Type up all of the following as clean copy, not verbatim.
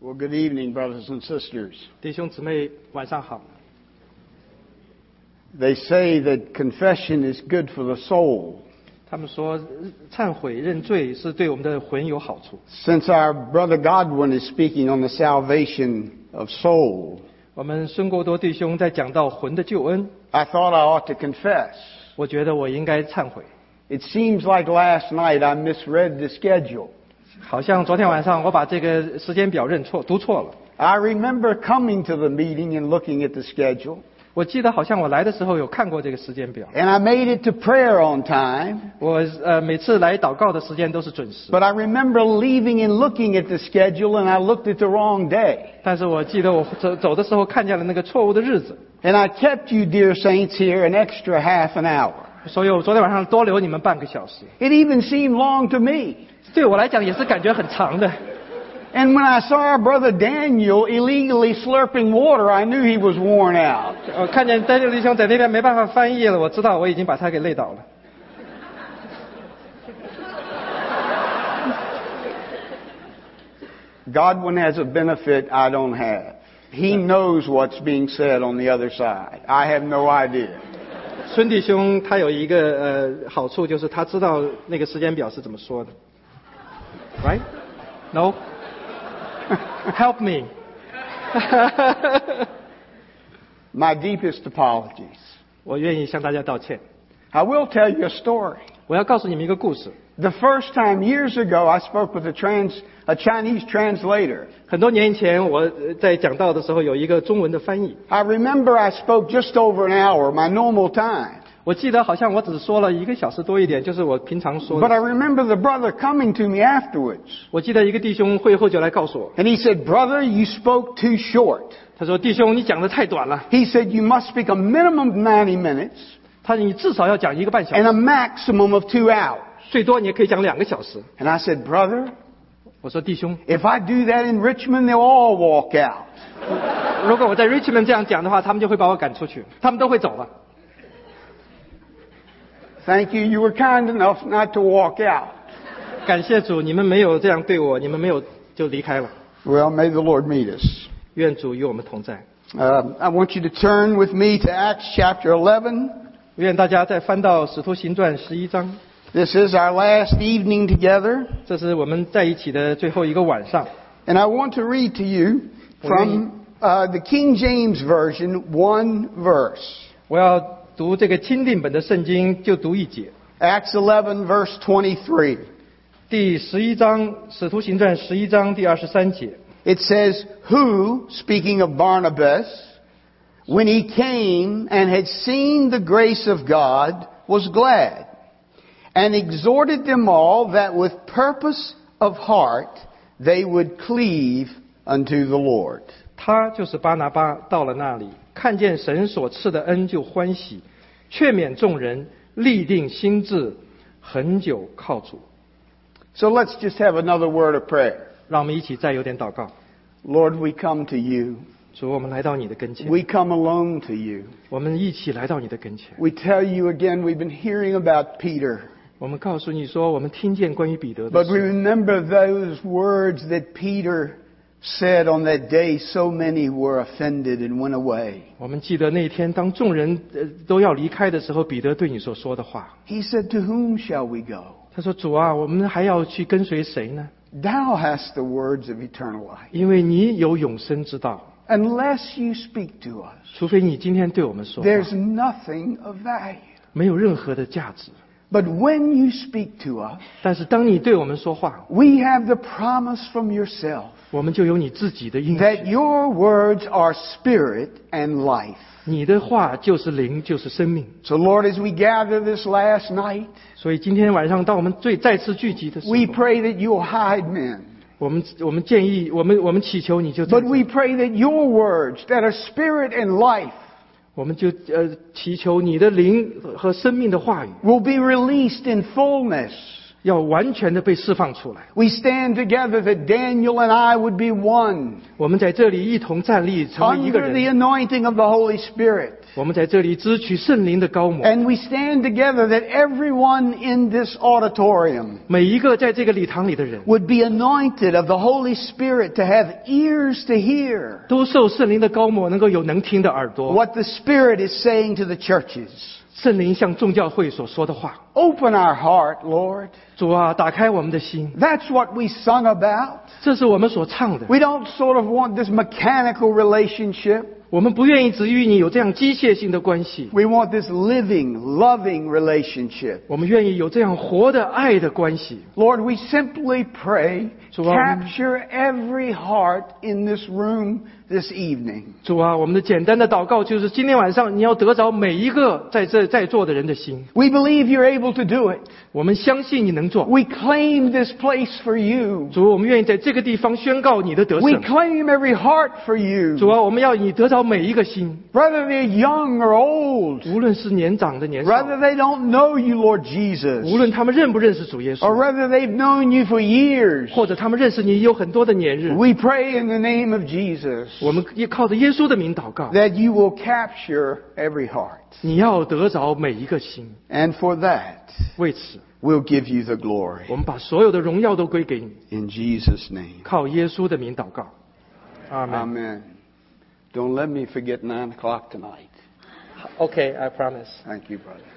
Well, good evening, brothers and sisters. 弟兄姊妹，晚上好。 They say that confession is good for the soul. 他们说，忏悔认罪是对我们的魂有好处。 Since our brother Godwin is speaking on the salvation of soul, 我们孙国多弟兄在讲到魂的救恩， I thought I ought to confess. 我觉得我应该忏悔。 It seems like last night I misread the schedule. 好像昨天晚上我把这个时间表读错了。 I remember coming to the meeting and looking at the schedule. 我记得好像我来的时候有看过这个时间表。 And I made it to prayer on time. 我每次来祷告的时间都是准时。 But I remember leaving and looking at the schedule, and I looked at the wrong day. 但是我记得我走的时候看见了那个错误的日子。 And I kept you, dear saints, here an extra half an hour. 所以我昨天晚上多留你们半个小时。 It even seemed long to me. 对我来讲也是感觉很长的。 And when I saw our brother Daniel illegally slurping water, I knew he was worn out. 我看见丹尼尔弟兄在那边没办法翻译了，我知道我已经把他给累倒了。 Godwin has a benefit I don't have. He knows what's being said on the other side. I have no idea. 孙弟兄他有一个好处，就是他知道那个时间表是怎么说的。Right? No? Help me. My deepest apologies. 我愿意向大家道歉。 I will tell you a story. 我要告诉你们一个故事。 The first time years ago I spoke with a Chinese translator. 很多年以前我在讲道的时候有一个中文的翻译。 I remember I spoke just over an hour, my normal time. 我记得好像我只说了1个小时多一点，就是我平常说的。 But I remember the brother coming to me afterwards. 我记得一个弟兄会后就来告诉我， And he said, "Brother, you spoke too short." 他说：“弟兄，你讲的太短了。 He said, "You must speak a minimum of 90 minutes 他说你至少要讲1个半小 and 时， a maximum of 2 hours." 最多你也可以讲2个小时。 And I said, "Brother, 我说弟兄， if I do that in Richmond, they'll all walk out." 如果我在 Richmond 这样讲的话，他们就会把我赶出去，他们都会走了。 Thank you. You were kind enough not to walk out. 感谢主，你们没有这样对我，你们没有就离开了。 Well, may the Lord meet us. 愿主与我们同在。 I want you to turn with me to Acts chapter 11. 愿大家再翻到使徒行传11章， This is our last evening together. 这是我们在一起的最后一个晚上。 And I want to read to you from the King James Version, one verse. 我要读这个钦定本的圣经，就读一节。 Acts 11, verse 23. 第11章，使徒行传11章第23节。 It says, "Who," speaking of Barnabas, "when he came and had seen the grace of God, was glad, and exhorted them all that with purpose of heart they would cleave unto the Lord." 他就是巴拿巴，到了那里，看见神所赐的恩就欢喜，劝勉众人，立定心志，恒久靠主。 So let's just have another word of prayer. 让我们一起再有点祷告。 Lord, we come to you. 主，我们来到你的跟前， We come alone to you. 我们一起来到你的跟前。 We tell you again, we've been hearing about Peter. 我们告诉你说，我们听见关于彼得的 But we 事， remember those words that Peter said on that day, so many were offended and went away. 我们记得那天当众人都要离开的时候，彼得对你所说的话。 He said, "To whom shall we go? 他说：“主啊，我们还要去跟随谁呢？ Thou hast the words of eternal life. 因为你有永生之道。 Unless you speak to us, 除非你今天对我们说话， there's nothing of value. 没有任何的价值。 But when you speak to us, 但是当你对我们说话， we have the promise from yourself 我们就有你自己的应 that 许。 your words are spirit and life." 你的话就是灵，就是生命。 So Lord, as we gather this last night, 所以今天晚上，当我们再次聚集的时 we 候， pray that you'll hide men. 我们建议，我们祈求你就在 But we pray that your words that are spirit and life 我们就祈求你的灵和生命的话语， will be released in fullness 要完全的被释放出来。 We stand together that Daniel and I would be one 我们在这里一同站立，成为一个 under the 人。 anointing of the Holy Spirit. 我们在这里支取圣灵的高抹。 And we stand together that everyone in this auditorium 每一个在这个礼堂里的人， would be anointed of the Holy Spirit to have ears to hear 都受圣灵的高抹，能够有能听的耳朵。 what the Spirit is saying to the churches. 圣灵向众教会所说的话。 Open our heart, Lord. 主啊，打开我们的心， That's what we sung about. 这是我们所唱的。 We don't sort of want this mechanical relationship. 我们不愿意只与你有这样机械性的关系， We want this living, loving relationship. 我们愿意有这样活的爱的关系。 Lord, we simply pray, 主啊， capture every heart in this room this evening. 主啊，我们的简单的祷告就是今天晚上你要得着每一个在座的人的心。 We believe you're able to do it. 我们相信你能做。 We claim this place for you. 主，我们愿意在这个地方宣告你的得 We 胜。 claim every heart for you. 主啊，我们要你得着每一个心， Whether they're young or old, 无论是年长的年少， whether they don't know you, Lord Jesus, 无论他们认不认识主耶 or 稣， whether they've known you for years. 或者他们认识你有很多的年日， We pray in the name of Jesus 我们也靠着耶稣的名祷告， that you will capture every heart. 你要得着每一个心。 And for that, 为此， we'll give you the glory. 我们把所有的荣耀都归给你， In Jesus' name. 靠耶稣的名祷告。阿门。 Amen. Don't let me forget 9 o'clock tonight. OK，I promise。 Thank you, brother.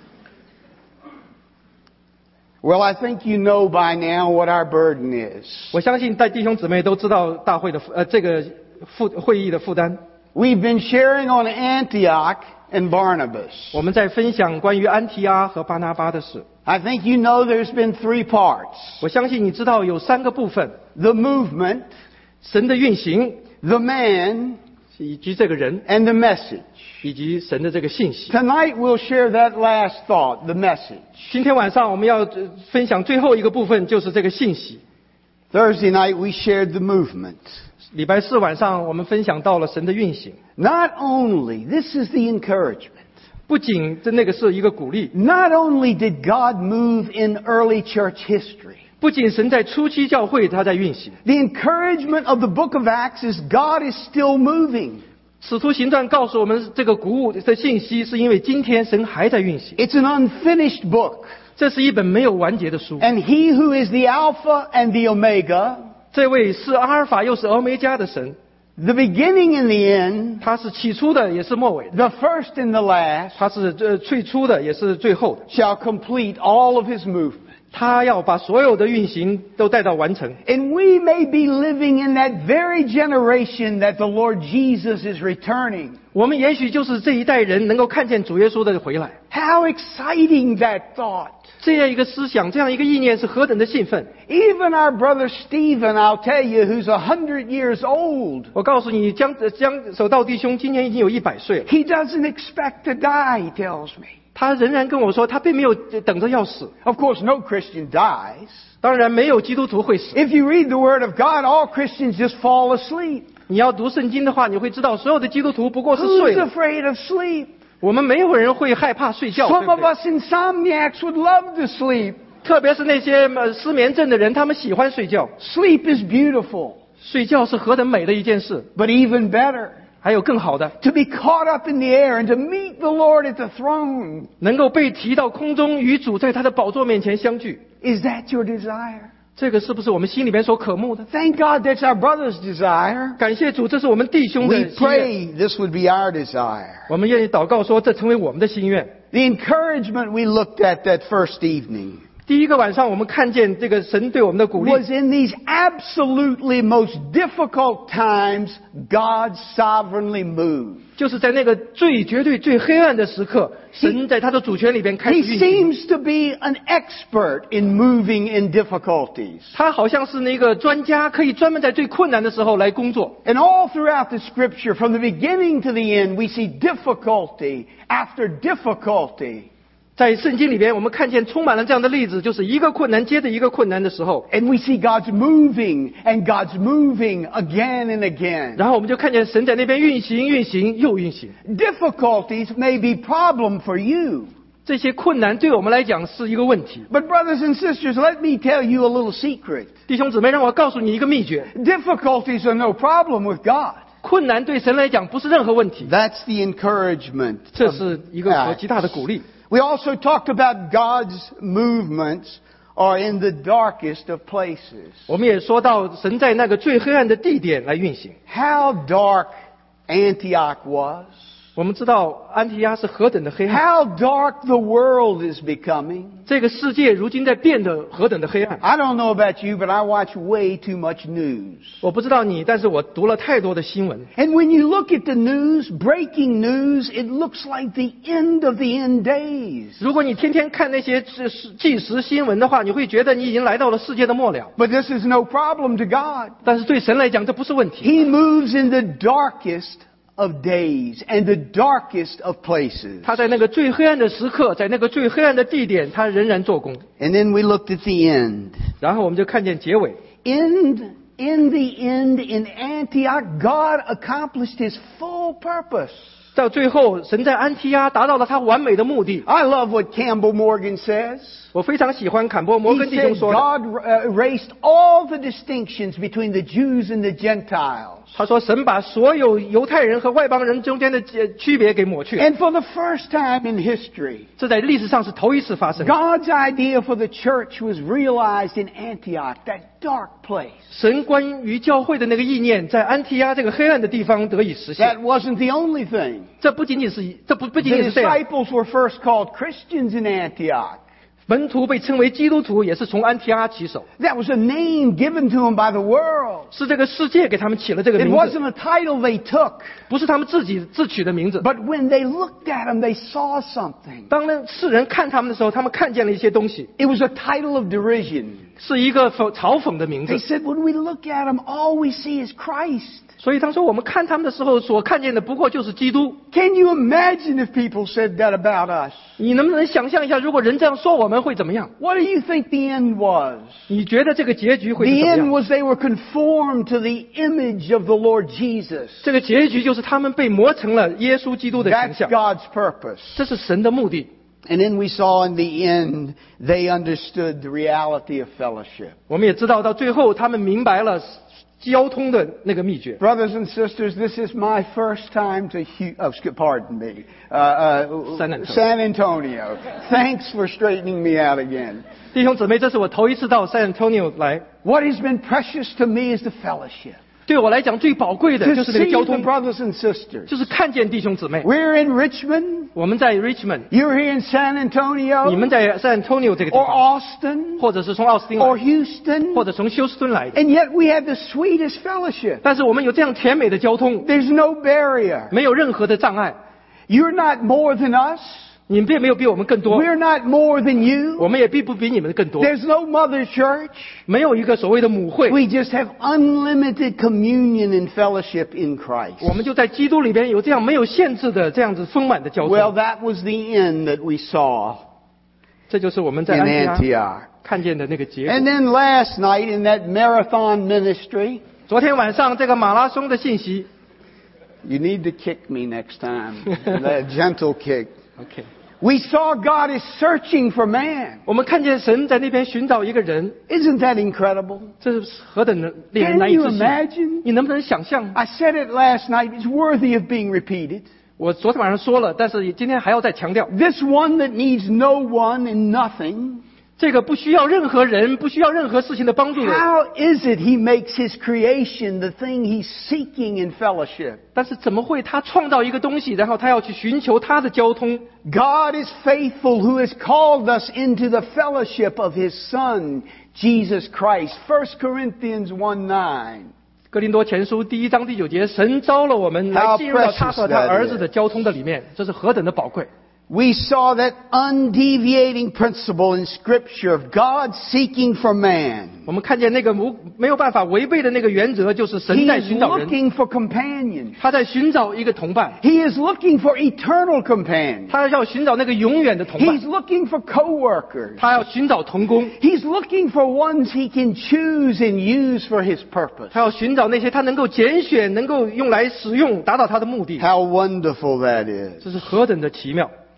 Well, I think you know by now what our burden is. 我相信在弟兄姊妹都知道大会的这个会议的负担。 We've been sharing on Antioch and Barnabas. 我们在分享关于安提阿和巴拿巴的事。 I think you know there's been 3 parts. 我相信你知道有3个部分： The movement, 神的运行， the man, 以及这个人， and the message. 以及神的这个信息。 Tonight we'll share that last thought, the message. 今天晚上我们要分享最后一个部分，就是这个信息。 Thursday night we shared the movement. 礼拜4晚上我们分享到了神的运行。 Not only, this is the encouragement. 不仅那个是一个鼓励， Not only did God move in early church history. 不仅神在初期教会他在运行， The encouragement of the book of Acts is God is still moving. 使徒行传告诉我们这个鼓舞的信息，是因为今天神还在运行。 It's an unfinished book. 这是一本没有完结的书。 And he who is the Alpha and the Omega, 这位是阿尔法又是欧梅加的神， the beginning and the end, 他是起初的，也是末尾的， the first and the last, 他是最初的，也是最后的。 shall complete all of his movement. 他要把所有的运行都带到完成。 And we may be living in that very generation that the Lord Jesus is returning. 我们也许就是这一代人能够看见主耶稣的回来。 How exciting that thought. 这样一个思想，这样一个意念是何等的兴奋！ Even our brother Stephen, I'll tell you, who's 100 years old, 我告诉你，江守道弟兄今年已经有100岁了， he doesn't expect to die, he tells me. 他仍然跟我说，他并没有等着要死。 Of course, no Christian dies. 当然，没有基督徒会死。 If you read the Word of God, all Christians just fall asleep. 你要读圣经的话，你会知道，所有的基督徒不过是 Who's 睡了。 afraid of sleep? 我们没有人会害怕睡觉，对 Some 不 of 对？ us insomniacs would love to sleep. 特别是那些失眠症的人，他们喜欢睡觉。 Sleep is beautiful, 睡觉是何等美的一件事！ but even better, 还有更好的， to be caught up in the air and to meet the Lord at the throne. 能够被提到空中，与主在他的宝座面前相聚。 Is that your desire? 这个是不是我们心里面所渴慕的？ Thank God that's our brother's desire. 感谢主，这是我们弟兄 We 的心愿。 pray this would be our desire. 我们愿意祷告说，这成为我们的心愿。 The encouragement we looked at that first evening 第一个晚上，我们看见这个神对我们的鼓励， was in these absolutely most difficult times, God sovereignly moved. 就是在那个绝对最黑暗的时刻，神在他的主权里边开始 He 运行。 seems to be an expert in moving in difficulties. 他好像是那个专家，可以专门在最困难的时候来工作。 And all throughout the scripture, from the beginning to the end, we see difficulty after difficulty. 在圣经里边，我们看见充满了这样的例子，就是一个困难接着一个困难的时候， And we see God's moving and God's moving again and again. 然后我们就看见神在那边运行又运行。 Difficulties may be problem for you. 这些困难对我们来讲是一个问题。 But brothers and sisters, let me tell you a little secret. 弟兄姊妹，让我告诉你一个秘诀： Difficulties are no problem with God. 困难对神来讲不是任何问题， That's the encouragement. 这是一个和极大的鼓励。 We also talked about God's movements are in the darkest of places. 我们也说到神在那个最黑暗的地点来运行。 How dark Antioch was. 我们知道安提阿是何等的黑暗， How dark the world is becoming. 这个世界如今在变得何等的黑暗。 I don't know about you, but I watch way too much news. 我不知道你，但是我读了太多的新闻。 And when you look at the news, breaking news, it looks like the end of the end days. 如果你天天看那些即时新闻的话，你会觉得你已经来到了世界的末了。 But this is no problem to God. 但是对神来讲，这不是问题。 He moves in the darkest of days and the darkest of places. 他在那个最黑暗的时刻，在那个最黑暗的地点，他仍然做工。 And then we looked at the end. 然后我们就看见结尾。 In the end, in Antioch, God accomplished His full purpose. 到最后，神在安提阿达到了他完美的目的。 I love what Campbell Morgan says. 我非常喜欢坎波摩 He 根弟兄 said 说的。 God erased all the distinctions between the Jews and the Gentiles. 他说，神把所有犹太人和外邦人中间的区别给抹去了。 And for the first time in history, 这在历史上是头一次发生。 God's idea for the church was realized in Antioch, that dark place. 神关于教会的那个意念，在安提阿这个黑暗的地方得以实 That 现。 wasn't the only thing. 这不仅仅是这不仅 The 仅是这样。 disciples were first called Christians in Antioch. 门徒被称为基督徒，也是从安提阿起手， That was a name given to them by the world. 是这个世界给他们起了这个 It 名字， wasn't a title they took. 不是他们自己自取的名字。 But when they looked at them, they saw something. 当世人看他们的时候，他们看见了一些东西， It was a title of derision. 是一个嘲讽的名字 They。said, when we look at them, all we see is Christ. 所以他说，我们看他们的时候所看见的不过就是基督。 Can you imagine if people said that about us? 你能不能想象一下，如果人这样说我们会怎么样？ What do you think the end was? 你觉得这个结局会是 The 怎么 end 样？ was they were conformed to the image of the Lord Jesus. 这个结局就是他们被磨成了耶稣基督的形 That's 象， God's purpose. 这是神的目的。 And then we saw in the end, they understood the reality of fellowship. 我们也知道，到最后他们明白了交通的那个秘诀。 Brothers and sisters, this is my first time to pardon me, San Antonio. Thanks for straightening me out again. 弟兄姊妹，这是我头一次到 San Antonio 来， What has been precious to me is the fellowship. 对我来讲最宝贵的 To 就是那个 see 交 the 通， brothers and sisters. 就是看见弟兄姊妹。 We're in Richmond. 我们在 Richmond， You're here in San 你 Antonio 们在 San Antonio 这个地 or 方， Austin 或者是从奥斯汀 or 来， Houston. 或者从休斯敦来的， And yet we have the sweetest fellowship. 但是我们有这样甜美的交通， There's no barrier. 没有任何的障碍。 You're not more than us. 你们并没有比我们更多， We're not more than you. 我们也并不比你们更多。 There's no mother church. 没有一个所谓的母会， We just have unlimited communion and fellowship in Christ. 我们就在基督里边有这样没有限制的这样子丰满的交 Well, 通。 that was the end that we saw 这就是我们在 in 安提阿 Antioch. 看见的那个结 And 果。 then last night in that marathon ministry, 昨天晚上这个马拉松的信息 you need to kick me next time. That gentle kick. ，OK， We saw God is searching for man. 我们看见神在那边寻找一个人， Isn't that incredible? 这是何等的令人 Can 难以 you 置信！ imagine? 你能不能想象？ I said it last night. It's worthy of being repeated. 我昨天晚上说了，但是今天还要再强调， This one that needs no one and nothing. 这个不需要任何人、不需要任何事情的帮助的。 How is it he makes his creation the thing he's seeking in fellowship? 但是怎么会他创造一个东西，然后他要去寻求他的交通？ God is faithful who has called us into the fellowship of his Son, Jesus Christ. 1 Corinthians 1:9. 哥林多前书第1章第9节，神招了我们来进入到他和他儿子的交通的里面，这是何等的宝贵！ We saw that undeviating principle in Scripture of God seeking for man. 我们看见那个没有办法违背的那个原则，就是神 He 在 is 寻找人， looking for companions. 他在寻找一个同伴， He is looking for eternal companions. 他要寻找那个永远的同伴 He's，looking for co-workers. 他要寻找同工， He's looking for ones he can choose and use for his purpose. 他要寻找那些他能够拣选、能够用来使用，达到他的目的。 How wonderful that is. 这是何等的奇妙！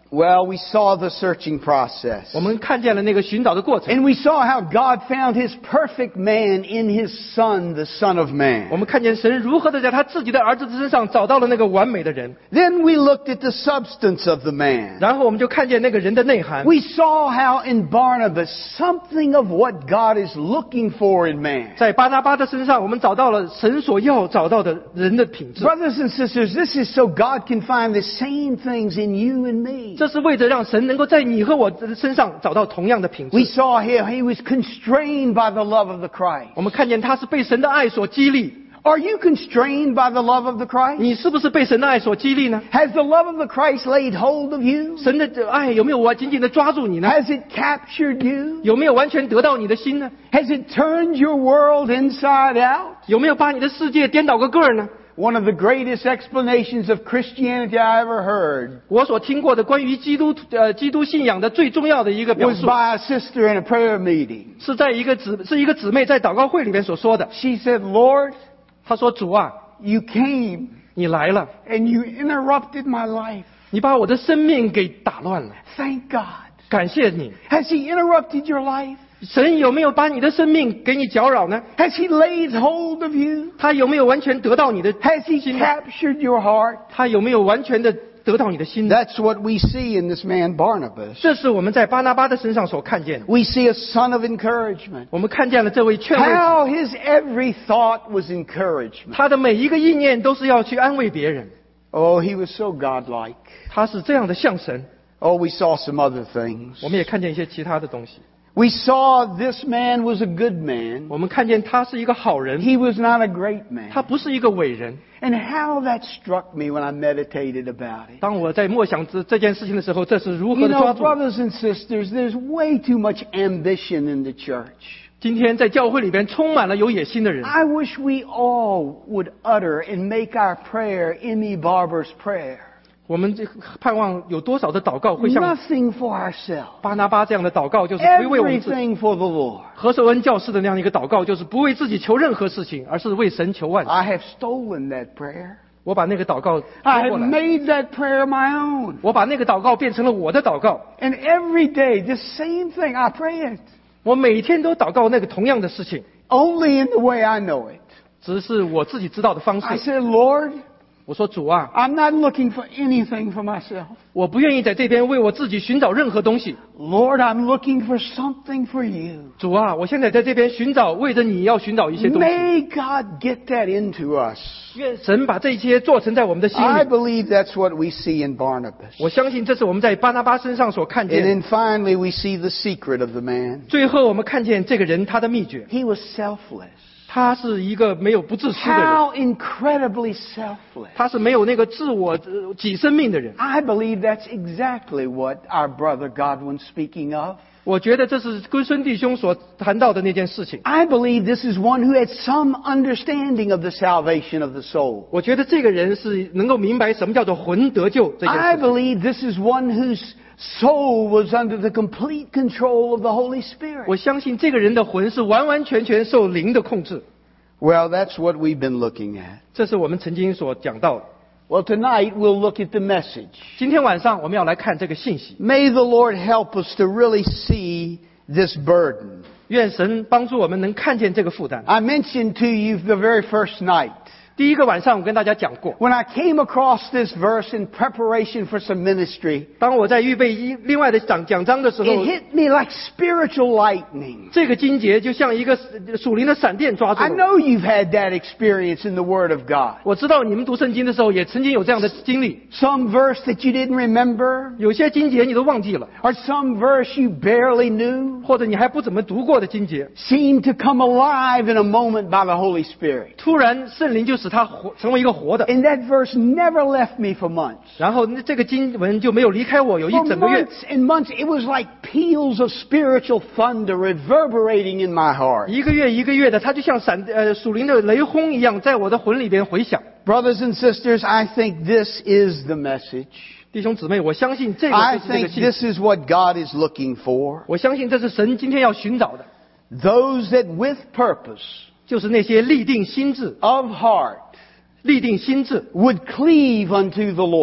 Well, we saw the searching process. 我们看见了那个寻找的过程， And we saw how God found His perfect man in His Son, the Son of 我 Man. 们看见神如何的在他自己的儿子身上找到了那个完美的人， Then we looked at the substance of the man. 然后我们就看见那个人的内涵。 We saw how in Barnabas something of what God is looking for in man. 在巴拿巴的身上，我们找到了神所要找到的人的品质。 Brothers and sisters, this is so God can find the same things in you and me. 这是为着让神能够在你和我的身上找到同样的品 We 质。 saw here he was constrained by the love of the Christ. 我们看见他是被神的爱所激励。 Are you constrained by the love of the Christ? 你是不是被神的爱所激励呢？ Has the love of the Christ laid hold of you? 神的爱有没有紧紧的抓住你呢？ Has it captured you? 有没有完全得到你的心呢？ Has it turned your world inside out? 有没有把你的世界颠倒个个儿呢？ One of the greatest explanations of Christianity I ever heard 我所听过的关于基督信仰的最重要的一个表 was 述， by a sister in a prayer meeting. 是在一个姊妹在祷告会里面所说的。 She said, Lord, 她说：“主啊， you came 你来了， and you interrupted my life. 你把我的生命给打乱了， Thank God. 感谢你。 Has He interrupted your life? 神有没有把你的生命给你搅扰呢？ Has He laid hold of you? 他有没有完全得到你的 Has He 心呢？ captured your heart? 他有没有完全的得到你的心呢？ That's what we see in this man Barnabas. 这是我们在巴拿巴的身上所看见的。 We see a son of encouragement. 我们看见了这位劝慰者， How his every thought was encouragement. 他的每一个意念都是要去安慰别人。 Oh, he was so godlike. 他是这样的像神。 Oh, we saw some other things. 我们也看见一些其他的东西。 We saw this man was a good man. 我们看见他是一个好人， He was not a great man. 他不是一个伟人。 And how that struck me when I meditated about it. 当我在默想这件事情的时候，这是如何 You 的 know, 抓住？ brothers and sisters, there's way too much ambition in the church. 今天在教会里边充满了有野心的人。 I wish we all would utter and make our prayer Emmy Barber's prayer. 我们盼望有多少的祷告会像 Nothing for ourselves. 巴拿巴这样的祷告，就是不为我们自己。 Everything for the Lord. 何守恩教士的那样一个祷告，就是不为自己求任何事情，而是为神求万事。 I have stolen that prayer. 我把那个祷告 I 接 have 过来， made that prayer my own. 我把那个祷告变成了我的祷告。 And every day, the same thing, I pray it. 我每天都祷告那个同样的事情， Only in the way I know it. 只是我自己知道的方 I 式。 said, Lord, 我说主啊， I'm not looking for anything for myself. 我不愿意在这边为我自己寻找任何东西。 Lord, I'm looking for something for you. 主啊，我现在在这边寻找，为着你要寻找一些东西。 May God get that into us. 愿神把这一切做成在我们的心 I 里。 believe that's what we see in Barnabas. 我相信这是我们在巴拿巴身上所看 And 见的。 then finally, we see the secret of the man. 最后我们看见这个人他的秘诀， He was selfless. 他是一个没有不自私的人， How incredibly selfless. 他是没有那个自我己生命的人。 I believe that's exactly what our brother Godwin's speaking of. 我觉得这是龟孙弟兄所谈到的那件事情。 I believe this is one who had some understanding of the salvation of the soul. 我觉得这个人是能够明白什么叫做魂得救这件 I 事情。 believe this is one whose soul was under the complete control of the Holy 我 Spirit. 相信这个人的魂是完完全全受灵的控制。 Well, that's what we've been looking at. 这是我们曾经所讲到的。 Well, tonight we'll look at the message. 今天晚上我们要来看这个信息。 May the Lord help us to really see this burden. 愿神帮助我们能看见这个负担。 I mentioned to you the very first night. 第一个晚上我跟大家讲过， When I came across this verse in preparation for some ministry, 当我在预备另外的讲章的时 it 候， hit me like spiritual lightning. 这个经节就像一个属灵的闪电抓住 I 了我。 know you've had that experience in the Word of God. 我知道你们读圣经的时候也曾经有这样的经历， Some verse that you didn't remember, 有些经节你都忘记了， or some verse you barely knew, 或者你还不怎么读过的经节， seemed to come alive in a moment by the Holy Spirit. 突然圣灵就使它成为一个活的， And that verse never left me for months. 然后这个经文就没有离开我，有一 For 整个月。 months and months, it was like peals of spiritual thunder reverberating in my heart. 一个月一个月的，它就像属灵的雷轰一样，在我的魂里边回响。 Brothers and sisters, I think this is the message. 弟兄姊妹，我相信这个 I 就是这个 think 信 this 息， is what God is looking for. 我相信这是神今天要寻找的， Those that with purpose 就是那些立定心智 of heart 立定心智， would cleave unto the Lord.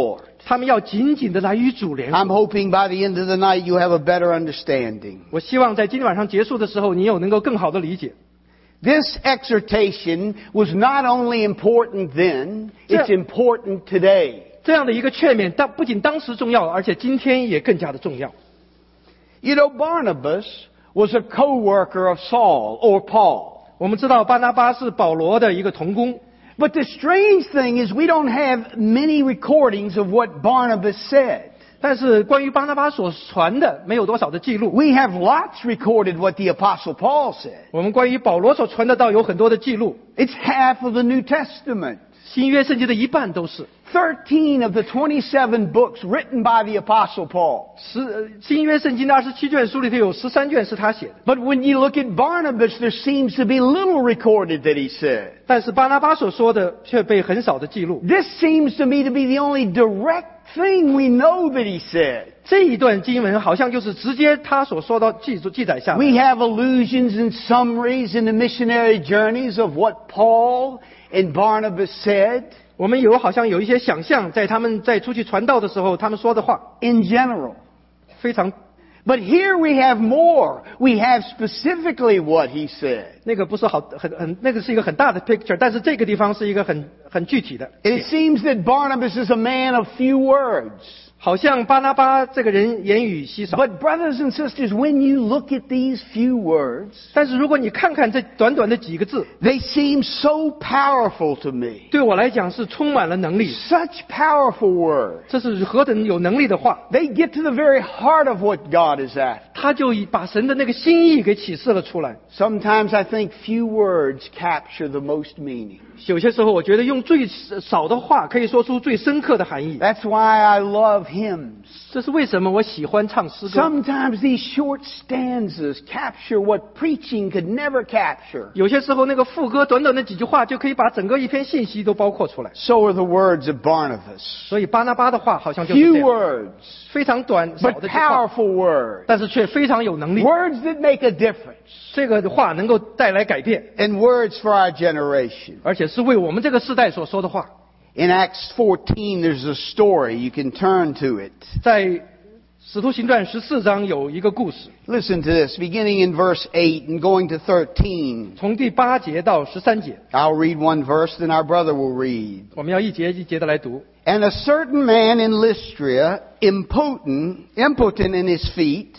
他们要紧紧的来与主联合。 I'm hoping by the end of the night you have a better understanding. 我希望在今天晚上结束的时候，你有能够更好的理解。 This exhortation was not only important then, it's important today. 这样的一个劝勉，不仅当时重要，而且今天也更加的重要。 You know, Barnabas was a co-worker of Saul or Paul. 我们知道巴拿巴是保罗的一个同工， But the strange thing is we don't have many recordings of what Barnabas said. 但是关于巴拿巴所传的没有多少的记录。 We have lots recorded what the Apostle Paul said. 我们关于保罗所传的道有很多的记录， It's half of the New Testament. 新约圣经的一半都是。 13 of the 27 books written by the Apostle Paul. 新约圣经的27卷书里头有13卷是他写的。 But when you look at Barnabas, there seems to be little recorded that he said. 但是巴拿巴所说的却被很少的记录。 This seems to me to be the only direct thing we know that he said. 这一段经文好像就是直接他所说到记载下来。 We have allusions and summaries in the missionary journeys of what Paul and Barnabas said. 我们好像有一些想象，在他们在出去传道的时候，他们说的话 In general. 非常。 But here we have more. We have specifically what he said. 那个不是那个是一个很大的 picture， 但是这个地方是一个很具体的。 It seems that Barnabas is a man of few words. 好像巴拿巴这个人言语稀少。 But brothers and sisters, when you look at these few words, 但是如果你看看这短短的几个字， they seem so powerful to me. 对我来讲是充满了能力。 Such powerful words. 这是何等有能力的话！ They get to the very heart of what God is after. 他就把神的那个心意给启示了出来。 Sometimes I think few words capture the most meaning. 有些时候，我觉得用最少的话可以说出最深刻的含义。 That's why I love hymns. 这是为什么我喜欢唱诗歌。 Sometimes these short stanzas capture what preaching could never capture. 有些时候，那个副歌短短的几句话就可以把整个一篇信息都包括出来。 So are the words of Barnabas. 所以巴拿巴的话好像就是 Few 这样， words, 非常短少 but 的句话， powerful words. 但是却非常有能力。 Words that make a difference. 这个话能够带来改变， And words for our generation. 而且是为我们这个世代所说的话。 In Acts 14, there's a story. You can turn to it. 在使徒行传14章有一个故事， Listen to this, beginning in verse 8 and going to 13. 从第8节到13节， I'll read one verse, then our brother will read. 我们要一节一节的来读。 And a certain man in Lystra, impotent in his feet,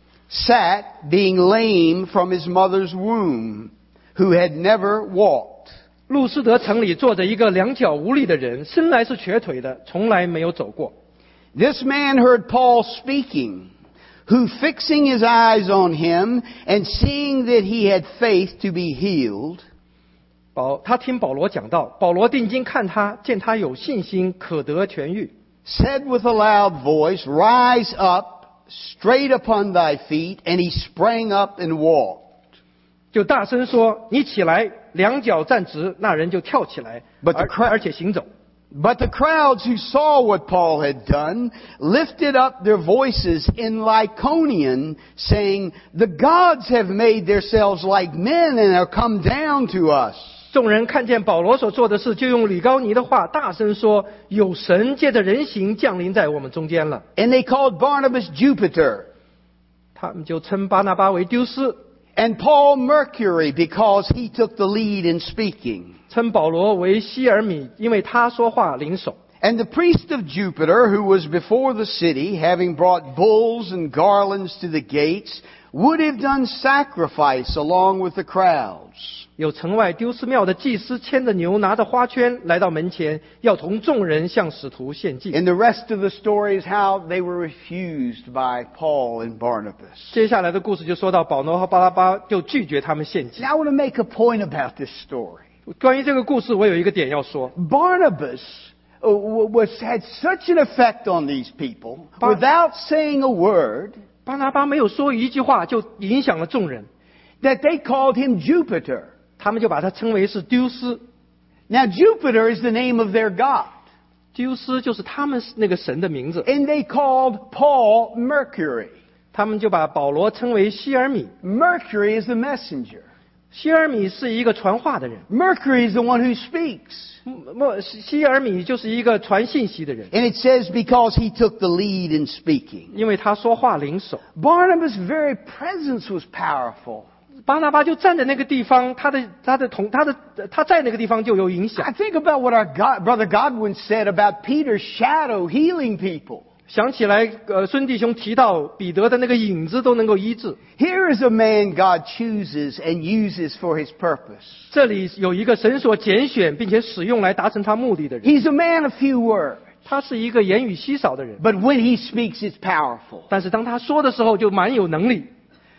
sat, being lame from his mother's womb, who had never walked. 路斯德城里坐着一个两脚无力的人，生来是瘸腿的，从来没有走过。 This man heard Paul speaking, who fixing his eyes on him and seeing that he had faith to be healed, 他听保罗讲道，保罗定睛看他，见他有信心，可得痊愈， said with a loud voice, Rise up, straight upon thy feet, and he sprang up and walked. 就大声说：“你起来，两脚站直。”那人就跳起来， But the crowd- 而且行走。 But the crowds who saw what Paul had done lifted up their voices in Lycaonian, saying, The gods have made themselves like men and have come down to us. 众人看见保罗所做的事，就用吕高尼的话大声说：“有神借着人形降临在我们中间了。 And they called Barnabas Jupiter, ” 他们就称巴拿巴为丢斯， and Paul Mercury, because he took the lead in speaking. 称保罗为希尔米，因为他说话灵手。 And the priest of Jupiter, who was before the city, having brought bulls and garlands to the gates, would have done sacrifice along with the crowds. 有城外丢斯庙的祭司牵着牛，拿着花圈来到门前，要同众人向使徒献祭。 And the rest of the story is how they were refused by Paul and Barnabas. 接下来的故事就说到保罗和巴拿巴就拒绝他们献祭。 Now I want to make a point about this story. 关于这个故事，我有一个点要说。 Barnabas had such an effect on these people without saying a word 巴拿巴没有说一句话，就影响了众人， that they called him Jupiter. 他们就把他称为是丢斯。 Now Jupiter is the name of their god. 丢斯就是他们那个神的名字， And they called Paul Mercury. 他们就把保罗称为希尔米。 Mercury is the messenger. 希尔米是一个传话的人， Mercury is the one who speaks. 希尔米就是一个传信息的人， And it says because he took the lead in speaking. 因为他说话灵手。 Barnabas' very presence was powerful. 巴拿巴就站在那个地方，他在那个地方就有影响 I。think about what our brother Godwin said about Peter's shadow healing people. 想起来，孙弟兄提到彼得的那个影子都能够医治。 Here is a man God chooses and uses for his purpose. 这里有一个神所拣选并且使用来达成他目的的人， He's a man of few words, 他是一个言语稀少的人， but when he speaks, it's powerful. 但是当他说的时候就蛮有能力。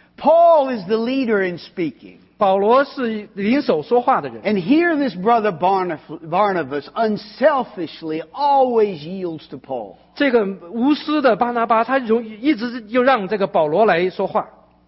Paul is the leader in speaking. 保罗是领手说话的人， And here this brother Barnabas unselfishly always yields to Paul. 这个无私的巴拿巴，他一直就让这个保罗来说话。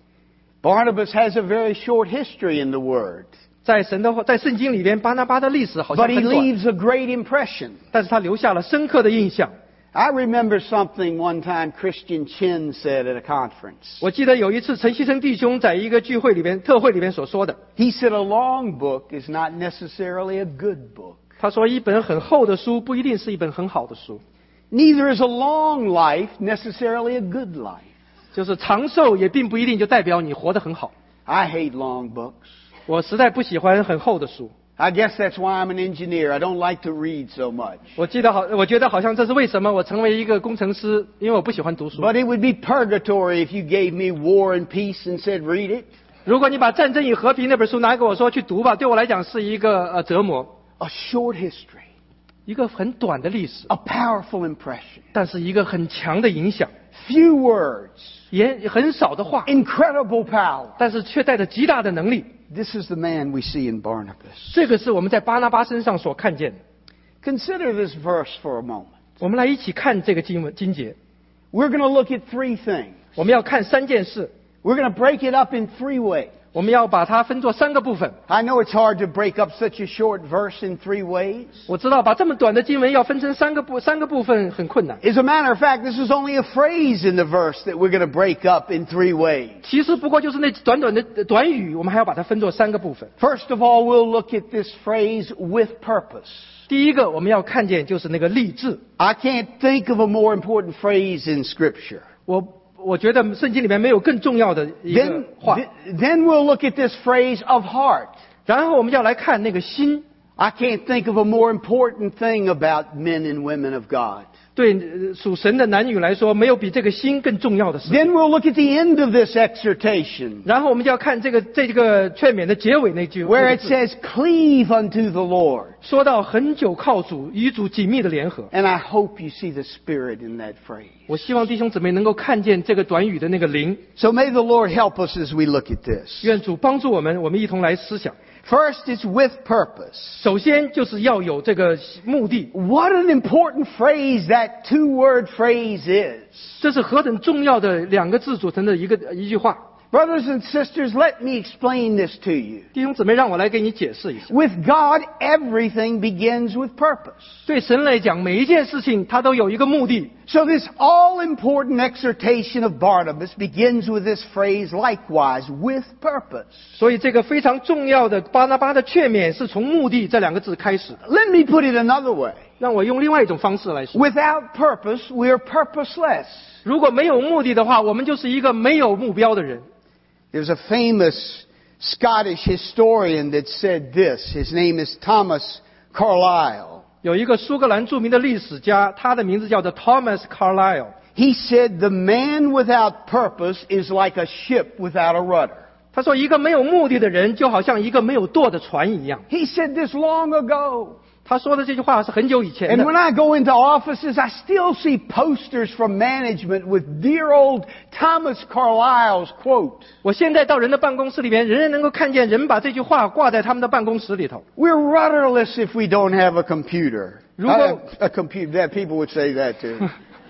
Barnabas has a very short history in the Word, 在圣经里边，巴拿巴的历史好像 but he 很短， leaves a great impression. 但是他留下了深刻的印象。 I remember something one time Christian Chin said at a conference. 我记得有一次陈锡生弟兄在一个特会里边所说的， He said a long book is not necessarily a good book. 他说一本很厚的书不一定是一本很好的书， Neither is a long life necessarily a good life. 就是长寿也并不一定就代表你活得很好。 I hate long books. 我实在不喜欢很厚的书。 I guess that's why I'm an engineer. I don't like to read so much. 我觉得好像这是为什么我成为一个工程师，因为我不喜欢读书。 But it would be purgatory if you gave me War and Peace and said, read it. 如果你把《战争与和平》那本书拿给我说去读吧，对我来讲是一个折磨， A short history. 一个很短的历史， A powerful impression. 但是一个很强的影响， Few words. 也很少的话， Incredible power. 但是却带着极大的能力。 This is the man we see in Barnabas. 这个是我们在巴拿巴身上所看见的。 Consider this verse for a moment. 我们来一起看这个经节， We're going to look at three things. 我们要看3件事， We're going to break it up in three ways. 我们要把它分作3个部分。 I know it's hard to break up such a short verse in three ways. 我知道把这么短的经文要分成3个部分很困难。 As a matter of fact, this is only a phrase in the verse that we're going to break up in three ways. 其实不过就是那短短的短语，我们还要把它分作3个部分。 First of all, we'll look at this phrase with purpose. 第一个我们要看见就是那个立志。 I can't think of a more important phrase in Scripture. 我觉得圣经里面没有更重要的一个话。 Then we'll look at this phrase of heart. 然后我们要来看那个心。 I can't think of a more important thing about men and women of God. 对属神的男女来说，没有比这个心更重要的事。 Then we'll look at the end of this exhortation, 然后我们就要看这个劝勉的结尾那句， where it says, cleave unto the Lord. 说到很久靠主，与主紧密的联合。 And I hope you see the Spirit in that phrase. 我希望弟兄姊妹能够看见这个短语的那个灵。 So may the Lord help us as we look at this. 愿主帮助我们，我们一同来思想。 First, it's with purpose. 首先就是要有这个目的， What an important phrase that two-word phrase is. 这是何等重要的2个字组成的一句话。 Brothers and sisters, let me explain this to you. 弟兄姊妹，让我来给你解释一下。 With God, everything begins with purpose. 对神来讲，每一件事情它都有一个目的。 So this all-important exhortation of Barnabas begins with this phrase, likewise, with purpose. 所以这个非常重要的巴拿巴的劝勉是从目的这2个字开始的。 Let me put it another way. 让我用另外一种方式来说， Without purpose, we are purposeless. 如果没有目的的话，我们就是一个没有目标的人。 There's a famous Scottish historian that said this. His name is Thomas Carlyle. 有一个苏格兰著名的历史家，他的名字叫做 Thomas Carlyle。 He said, the man without purpose is like a ship without a rudder. 他说，一个没有目的的人，就好像一个没有舵的船一样。 He said this long ago. 他说的这句话是很久以前 And 的。 when I go into offices, I still see posters from management with dear old Thomas Carlyle's quote. 我现在到人的办公室里面，仍然能够看见人把这句话挂在他们的办公室里头。 We're rudderless if we don't have a computer. 如果- A computer. That people would say that too.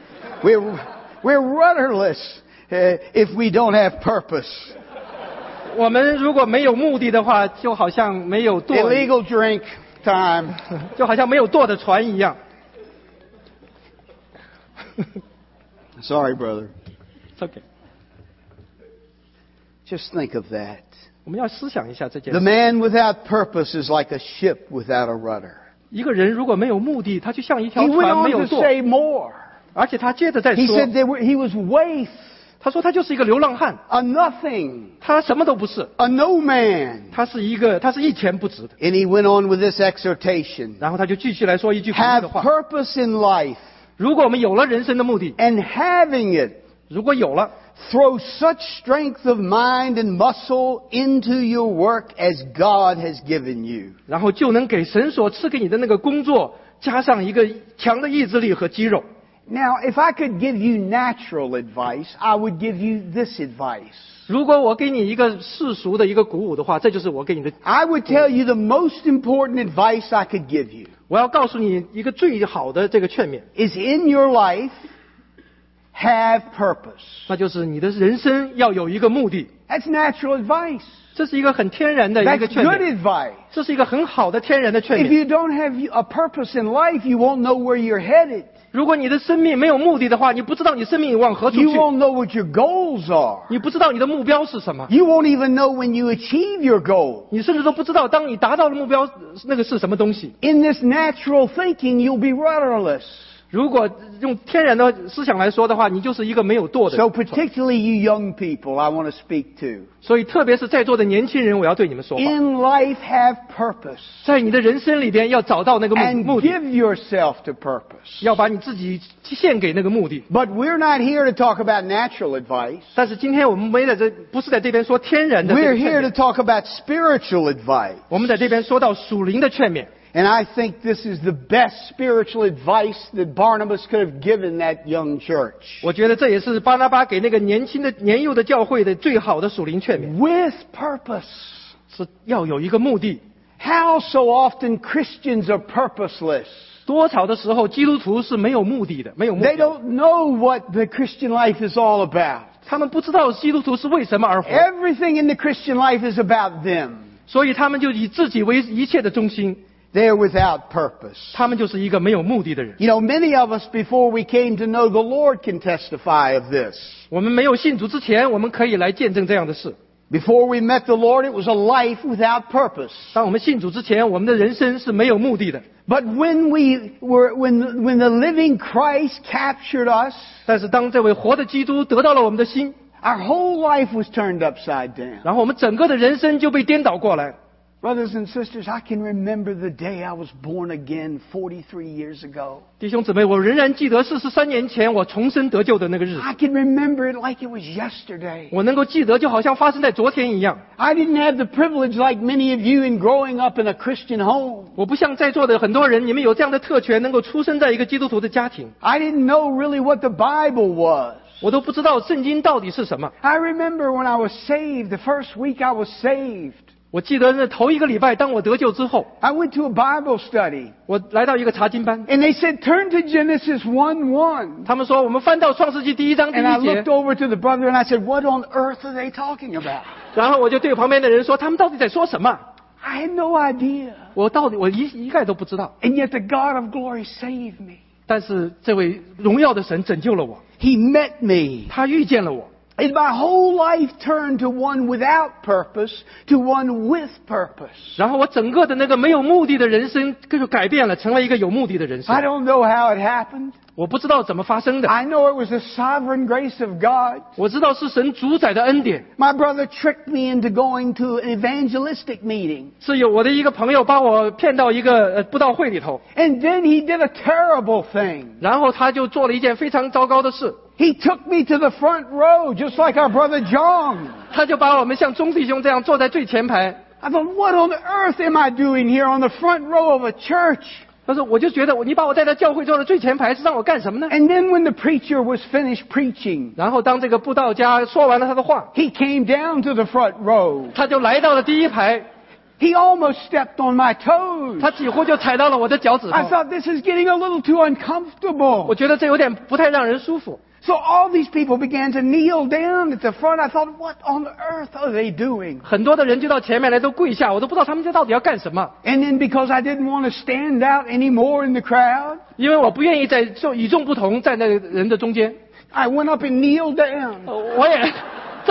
We're rudderless if we don't have purpose. 我们如果没有目的的话，就好像没有舵， Illegal drink time. 就好像没有舵的船一样。 Sorry, brother. It's okay. Just think of that. 我们要思想一下这件 The 事。 man without purpose is like a ship without a rudder. 一个人如果没有目的，他就像一条 He went 船 on 没有 to 舵。 say more. 而且他接着再 He 说， said he was waif, 他说他就是一个流浪汉， a nothing, 他什么都不是， a no man. 他是一钱不值的。 And he went on with this exhortation. 然后他就继续来说一句鼓励 Have 的话： purpose in life, 如果我们有了人生的目的， and having it, 如果有了， throw such strength of mind and muscle into your work as God has given you. 然后就能给神所赐给你的那个工作加上一个强的意志力和肌肉。 Now, if I could give you natural advice, I would give you this advice. 如果我给你一个世俗的一个鼓舞的话，这就是我给你的。 I would tell you the most important advice I could give you 我要告诉你一个最好的这个劝勉， is in your life, have purpose. 那就是你的人生要有一个目的。 That's natural advice. 这是一个很天然的一 That's 个劝 good 勉， advice. 这是一个很好的天然的劝 If 勉。 you don't have a purpose in life, you won't know where you're headed. 如果你的生命没有目的的话，你不知道你生命往何处 You 去， won't know what your goals are. 你不知道你的目标是什么， You won't even know when you achieve your goal. 你甚至都不知道当你达到了目标那个是什么东西。 In this natural thinking, you'll be rudderless. 如果用天然的思想来说的话，你就是一个没有舵的 So 船。 particularly you young people, I want to speak to. 所以特别是在座的年轻人，我要对你们说话， In life, have purpose. 在你的人生里边要找到那个 And 目的， give yourself to purpose. 要把你自己献给那个目的。 But we're not here to talk about natural advice. 但是今天我们不是在这边说天然的这 We're 个劝 here to 勉， talk about spiritual advice. 我们在这边说到属灵的劝勉。 And I think this is the best spiritual advice that Barnabas could have given that young church. 我觉得这也是巴拿巴给那个年幼的教会的最好的属灵劝勉， With purpose. 是要有一个目的。 How so often Christians are purposeless. 多少的时候，基督徒是没有目的的，没有目 They 标， don't know what the Christian life is all about. 他们不知道基督徒是为什么而活， Everything in the Christian life is about them. 所以他们就以自己为一切的中心， They're without purpose. 他们就是一个没有目的的人。 You know, many of us before we came to know the Lord can testify of this. 我们没有信主之前，我们可以来见证这样的事。 Before we met the Lord, it was a life without purpose. 当我们信主之前，我们的人生是没有目的的。 But when the living Christ captured us, 但是当这位活的基督得到了我们的心， our whole life was turned upside down. 然后我们整个的人生就被颠倒过来。 Brothers and sisters, I can remember the day I was born again 43 years ago. 弟兄姊妹，我仍然记得43年前我重生得救的那个日子， I can remember it like it was yesterday. 我能够记得就好像发生在昨天一样。 I didn't have the privilege like many of you in growing up in a Christian home. 我不像在座的很多人，你们有这样的特权，能够出生在一个基督徒的家庭。 I didn't know really what the Bible was. 我都不知道圣经到底是什么。 I remember when I was saved, the first week I was saved. 我记得那头一个礼拜，当我得救之后， I went to a Bible study. 我来到一个查经班， And they said, turn to Genesis 1:1. 他们说我们翻到创世纪第1章第 And I 1节 looked，over to the brother and I said, what on earth are they talking about? 然后我就对旁边的人说，他们到底在说什么？ I had no idea. 我一概都不知道。 And yet the God of glory saved me. 但是这位荣耀的神拯救了我， He met me. 他遇见了我， And my whole life turned to one without purpose to one with purpose. 然后我整个的那个没有目的的人生就改变了，成了一个有目的的人生 I。don't know how it happened. 我不知道怎么发生的， I know it was the sovereign grace of God. 我知道是神主宰的恩典， My brother tricked me into going to an evangelistic meeting. 是有我的一个朋友把我骗到一个布道会里头， And then he did a terrible thing. 然后他就做了一件非常糟糕的事， He took me to the front row, just like our brother John. 他就把我们像钟弟兄这样坐在最前排。 I thought, what on earth am I doing here on the front row of a church? 他说，我就觉得你把我带到教会坐的最前排是让我干什么呢？ And then when the preacher was finished preaching, 然后当这个布道家说完了他的话， he came down to the front row. 他就来到了第一排， He almost stepped on my toes. 他几乎就踩到了我的脚趾 I 头。 thought this is getting a little too 我 uncomfortable. 觉得这有点不太让人舒服。 So all these people began to kneel down at the front. I thought, what on earth are they doing? 很多的人就到前面来都跪下，我都不知道他们这到底要干什么， And then because I didn't want to stand out anymore in the crowd, 因为我不愿意与众不同站在人的中间， I went up and kneeled down. 我也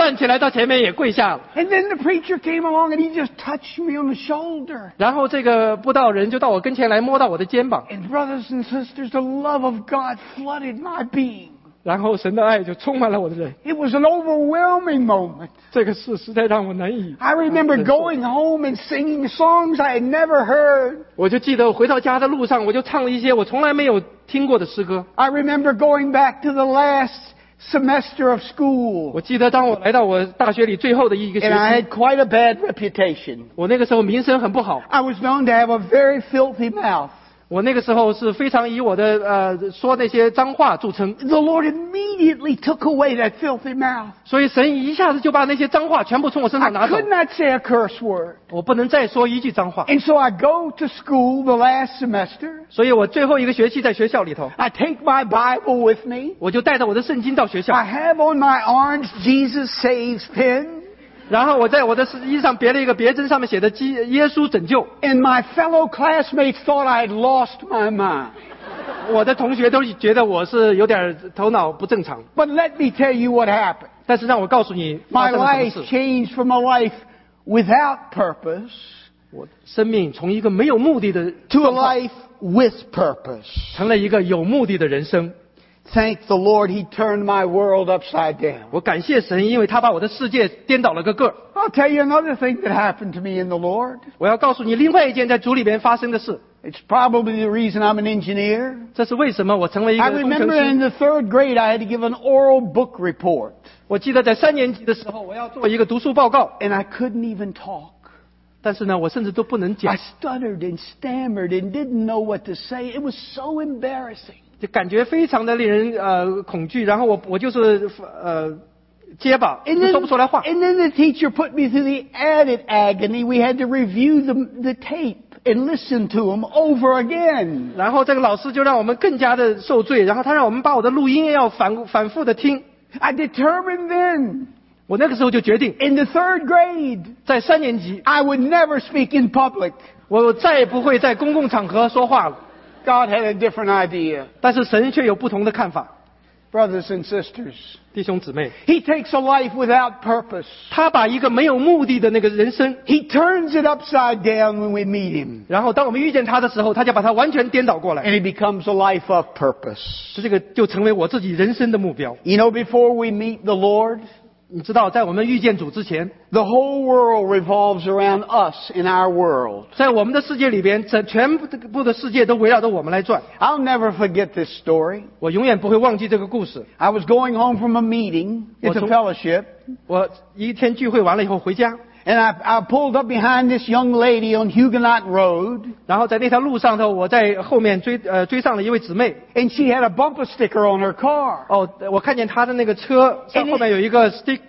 站起来到前面也跪下了。 And then the preacher came along and he just touched me on the shoulder. 然后这个布道人就到我跟前来摸到我的肩膀， And brothers and sisters, the love of God flooded my being. 然后神的爱就充满了我的人。 It was an overwhelming moment. 这个事实在让我难以。 I remember going home and singing songs I had never heard. 我就记得我回到家的路上，我就唱了一些我从来没有听过的诗歌。 I remember going back to the last semester of school. 我记得当我来到我大学里最后的一个学 And I 期， had quite a bad reputation. 我那个时候名声很不好， I was known to have a very filthy mouth. 我那个时候是非常以我的说那些脏话著称， The Lord immediately took away that filthy mouth. 所以神一下子就把那些脏话全部从我身 I 上拿走， could not say a curse word. 我不能再说一句脏话。 And so I go to school the last semester. 所以我最后一个学期在学校里头， I take my Bible with me. 我就带着我的圣经到学校， I have on my orange Jesus Saves pin. 然后我在我的衣上别了一个别针，上面写的耶稣拯救。 And my fellow classmates thought I had lost my mind. 我的同学都觉得我是有点头脑不正常， But let me tell you what happened. 但是让我告诉你发 My 生了什么 life 事。 changed from a life without purpose 我生命从一个没有目的的 to a 状况 life with purpose. 成了一个有目的的人生。 Thank the Lord, He turned my world upside down. 我感谢神，因为他把我的世界颠倒了个个儿。 I'll tell you another thing that happened to me in the Lord. 我要告诉你另外一件在主里边发生的事， It's probably the reason I'm an engineer. 这是为什么我成为一 I 个工程 remember in 师。 the 3rd grade I had to give an oral book report. 我记得在3年级的时候，我要做一个读书报告， And I couldn't even talk. 但是呢，我甚至都不能 I 讲， stuttered and stammered and didn't know what to say. It was so embarrassing. 就感觉非常的令人恐惧。然后我就是结巴， And 说不出来话。 then the teacher put me through the added agony. We had to review the tape and listen to them over again. 然后这个老师就让我们更加的受罪，然后他让我们把我的录音要反复的听。 I determined then, 我那个时候就决定， in the 3rd grade, 在3年级， I would never speak in public. 我再也不会在公共场合说话了。 God had a different idea. 但是神却有不同的看法， Brothers and sisters, 弟兄姊妹， He takes a life without purpose. 他把一个没有目的的那个人生， He turns it upside down when we meet Him. 然后当我们遇见他的时候，他就把它完全颠倒过来， And it becomes a life of purpose. 这个就成为我自己人生的目标。 You know, before we meet the Lord, 你知道，在我们遇见主之前， the whole world revolves around us in our world. 在我们的世界里边，全部的世界都围绕着我们来转。 I'll never forget this story. 我永远不会忘记这个故事。 I was going home from a meeting at the fellowship, 我一天聚会完了以后回家， and I pulled up behind this young lady on Huguenot Road, 然后在那条路上头，我在后面追上了一位姊妹。 and she had a bumper sticker on her car. 哦，我看见她的那个车上后面有一个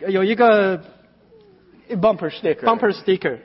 Bumper sticker. bumper sticker。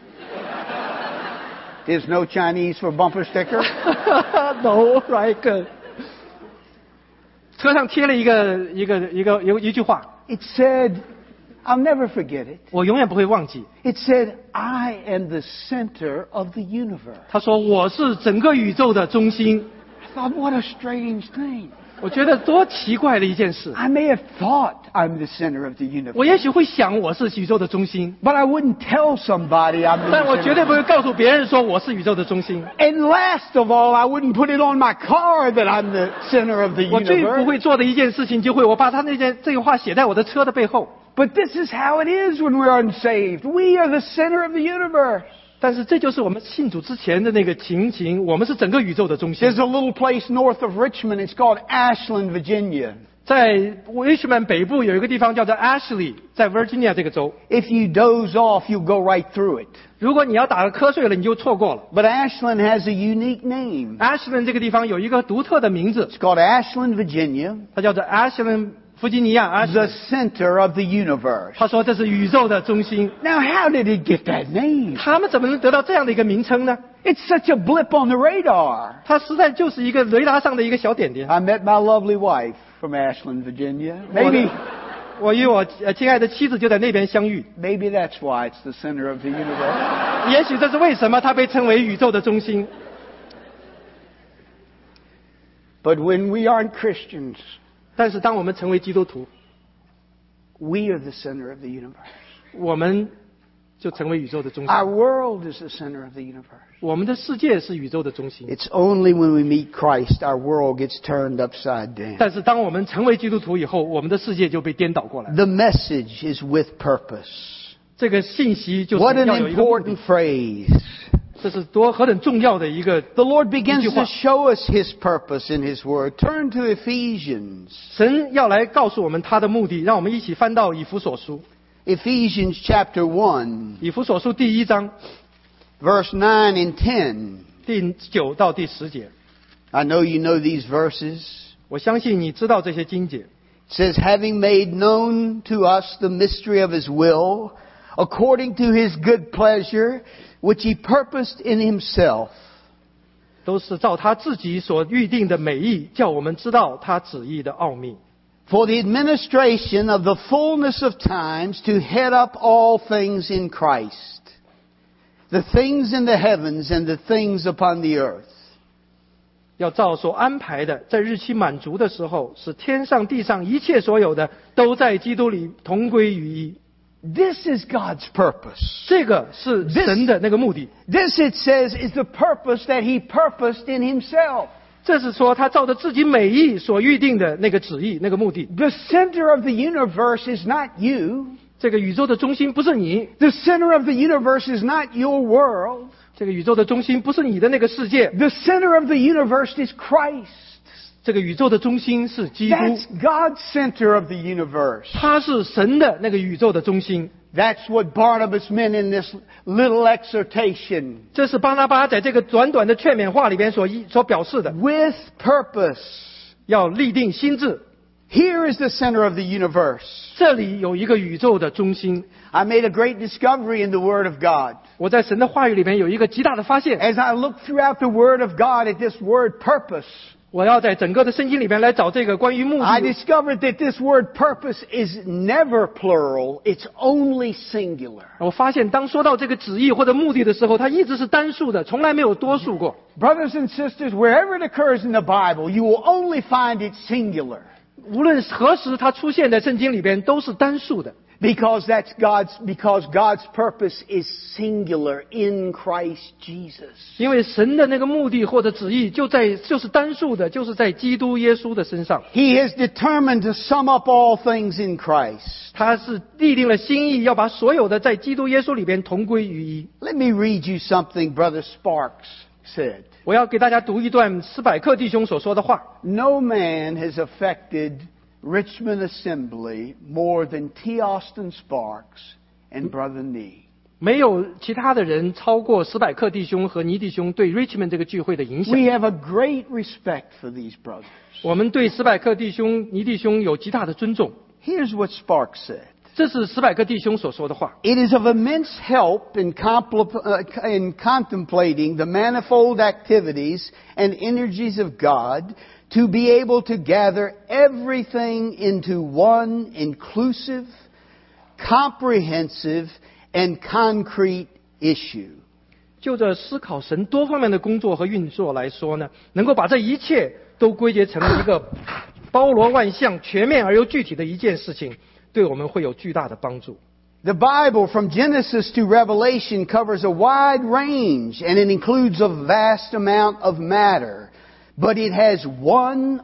There's no Chinese for bumper sticker. No, like 车上贴了一句话， It said, I'll never forget it. 我永远不会忘记。 It said, I am the center of the universe. 他说我是整个宇宙的中心。 I thought, what a strange thing. 我觉得多奇怪的一件事。 I may have thought I'm the center of the universe, 我也许会想我是宇宙的中心， but I wouldn't tell somebody I'm the 但我 center. 绝对不会告诉别人说我是宇宙的中心。 And last of all, I wouldn't put it on my car that I'm the center of the 我最不 universe. 会做的一件事情，就会我把他这句话写在我的车的背后。 But this is how it is when we're unsaved. We are the center of the universe. 但是这就是我们信主之前的那个情形，我们是整个宇宙的中心 There's。a little place north of Richmond. It's called Ashland, Virginia. 在 Richmond 北部有一个地方叫做 Ashley， 在 Virginia 这个州。 If you doze off, you'll go right through it. 如果你要打个瞌睡了，你就错过了。 But Ashland has a unique name. Ashland 这个地方有一个独特的名字， It's called Ashland, Virginia, 它叫做 Ashland 弗吉尼亚。 the Ashland， center of the universe. 他说这是宇宙的中心。 Now, how did it get that name? 他们怎么能得到这样的一个名称呢？ It's such a blip on the radar. 它实在就是一个雷达上的一个小点点。 I met my lovely wife from Ashland, Virginia. Maybe 我与我亲爱的妻子就在那边相遇， that's why it's the center of the universe. 也许这是为什么它被称为宇宙的中心。 But when we aren't Christians, 但是当我们成为基督徒， we are the center of the universe. 我们就成为宇宙的中心。 Our world is the center of the universe. 我们的世界是宇宙的中心。 It's only when we meet Christ our world gets turned upside down. 但是当我们成为基督徒以后，我们的世界就被颠倒过来。 The message is with purpose. 这个信息就是 What an 要有一个目的 important phrase. 这是何等重要的一个 The Lord begins 一句话 to show us His purpose in His Word. Turn to Ephesians. 神要来告诉我们他的目的，让我们一起翻到以弗所书。 Ephesians chapter 1, 以弗所书第1章 verse 9 and 10. 第9到第10节。 I know you know these verses. 我相信你知道这些经节。 It says, having made known to us the mystery of His will, according to His good pleasure, which He purposed in Himself. 都是照他自己所预定的美意，叫我们知道他旨意的奥秘。 For the administration of the fullness of times to head up all things in Christ, the things in the heavens and the things upon the earth. 要照所安排的，在日期满足的时候，使天上地上一切所有的，都在基督里同归于一。 This is God's purpose. 这个是神的那个目的。 This, it says, is the purpose that He purposed in Himself. 这是说他照着自己美意所预定的那个旨意、那个目的。 The center of the universe is not you. 这个宇宙的中心不是你， The center of the universe is not your world. 这个宇宙的中心不是你的那个世界， The center of the universe is Christ. 这个宇宙的中心是基督， That's God's center of the universe. 他是神的那个宇宙的中心。 That's what Barnabas meant in this little exhortation. 这是巴拿巴在这个短短的劝勉话里边所表示的， With purpose. 要立定心志。 Here is the center of the universe. 这里有一个宇宙的中心。 I made a great discovery in the Word of God. 我在神的话语里面有一个极大的发现， As I look throughout the Word of God at this word purpose, 我要在整个的圣经里面来找这个关于目 I 的。 discovered that this word purpose is never plural. It's only singular. 我发现当说到这个旨意或者目的的时候，它一直是单数的，从来没有多数过。 Brothers and sisters, wherever it occurs in the Bible, you will only find it singular. 无论何时它出现在圣经里边，都是单数的。 Because God's purpose is singular in Christ Jesus. 因为神的那个目的或者旨意就是单数的，就是在基督耶稣的身上。 He has determined to sum up all things in Christ. 他是立定了心意，要把所有的在基督耶稣里边同归于一。 Let me read you something Brother Sparks said. 我要给大家读一段斯百克弟兄所说的话。 No man has affected Richmond Assembly more than T. Austin Sparks and Brother Nee. 没有其他的人超过斯百克弟兄和尼弟兄对 Richmond 这个聚会的影响。 We have a great respect for these brothers. 我们对斯百克弟兄、尼弟兄有极大的尊重。 Here's what Sparks said. 这是斯百克弟兄所说的话。 It is of immense help in contemplating the manifold activities and energies of God to be able to gather everything into one inclusive, comprehensive, and concrete issue. 就着思考神多方面的工作和运作来说呢，能够把这一切都归结成一个包罗万象、全面而又具体的一件事情，对我们会有巨大的帮助。 The Bible from Genesis to Revelation covers a wide range and it includes a vast amount of matter, but it has one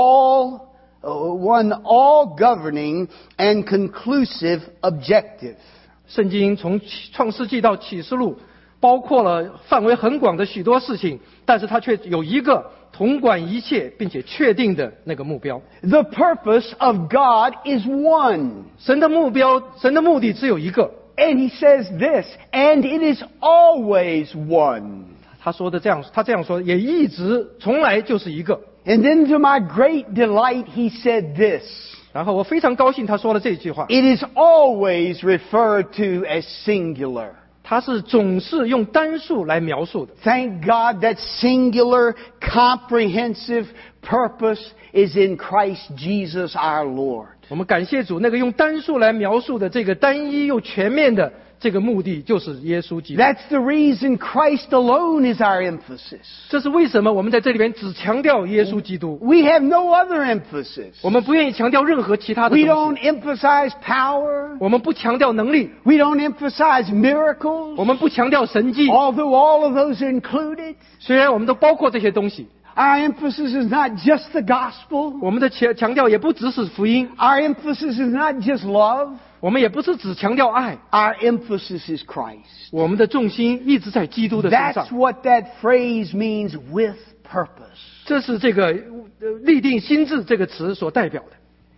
all-governing and conclusive objective. 圣经从创世纪到启示录，包括了范围很广的许多事情，但是它却有一个统管一切并且确定的那个目标。 The purpose of God is one. 神的目标，神的目的只有一个。 And He says this, and it is always one. 他这样说，也一直从来就是一个。 And then to my great delight, He said this. 然后我非常高兴他说了这句话， It is always referred to as singular. 他是总是用单数来描述的。 Thank God that singular, comprehensive purpose is in Christ Jesus our Lord. 我们感谢主，那个用单数来描述的这个单一又全面的这个目的就是耶稣基督。 That's the reason Christ alone is our emphasis. 这是为什么我们在这里边只强调耶稣基督， We have no other emphasis. 我们不愿意强调任何其他的 We 东 don't 西， emphasize power. 我们不强调能力， We don't emphasize miracles. 我们不强调神迹， Although all of those are included, 虽然我们都包括这些东西， our emphasis is not just the gospel. 我们的强调也不只是福音， Our emphasis is not just love. 我们也不是只强调爱， Our emphasis is Christ. 我们的重心一直在基督的身 That's 上。 what that phrase means, with purpose. 这是这个立定心志这个词所代表的。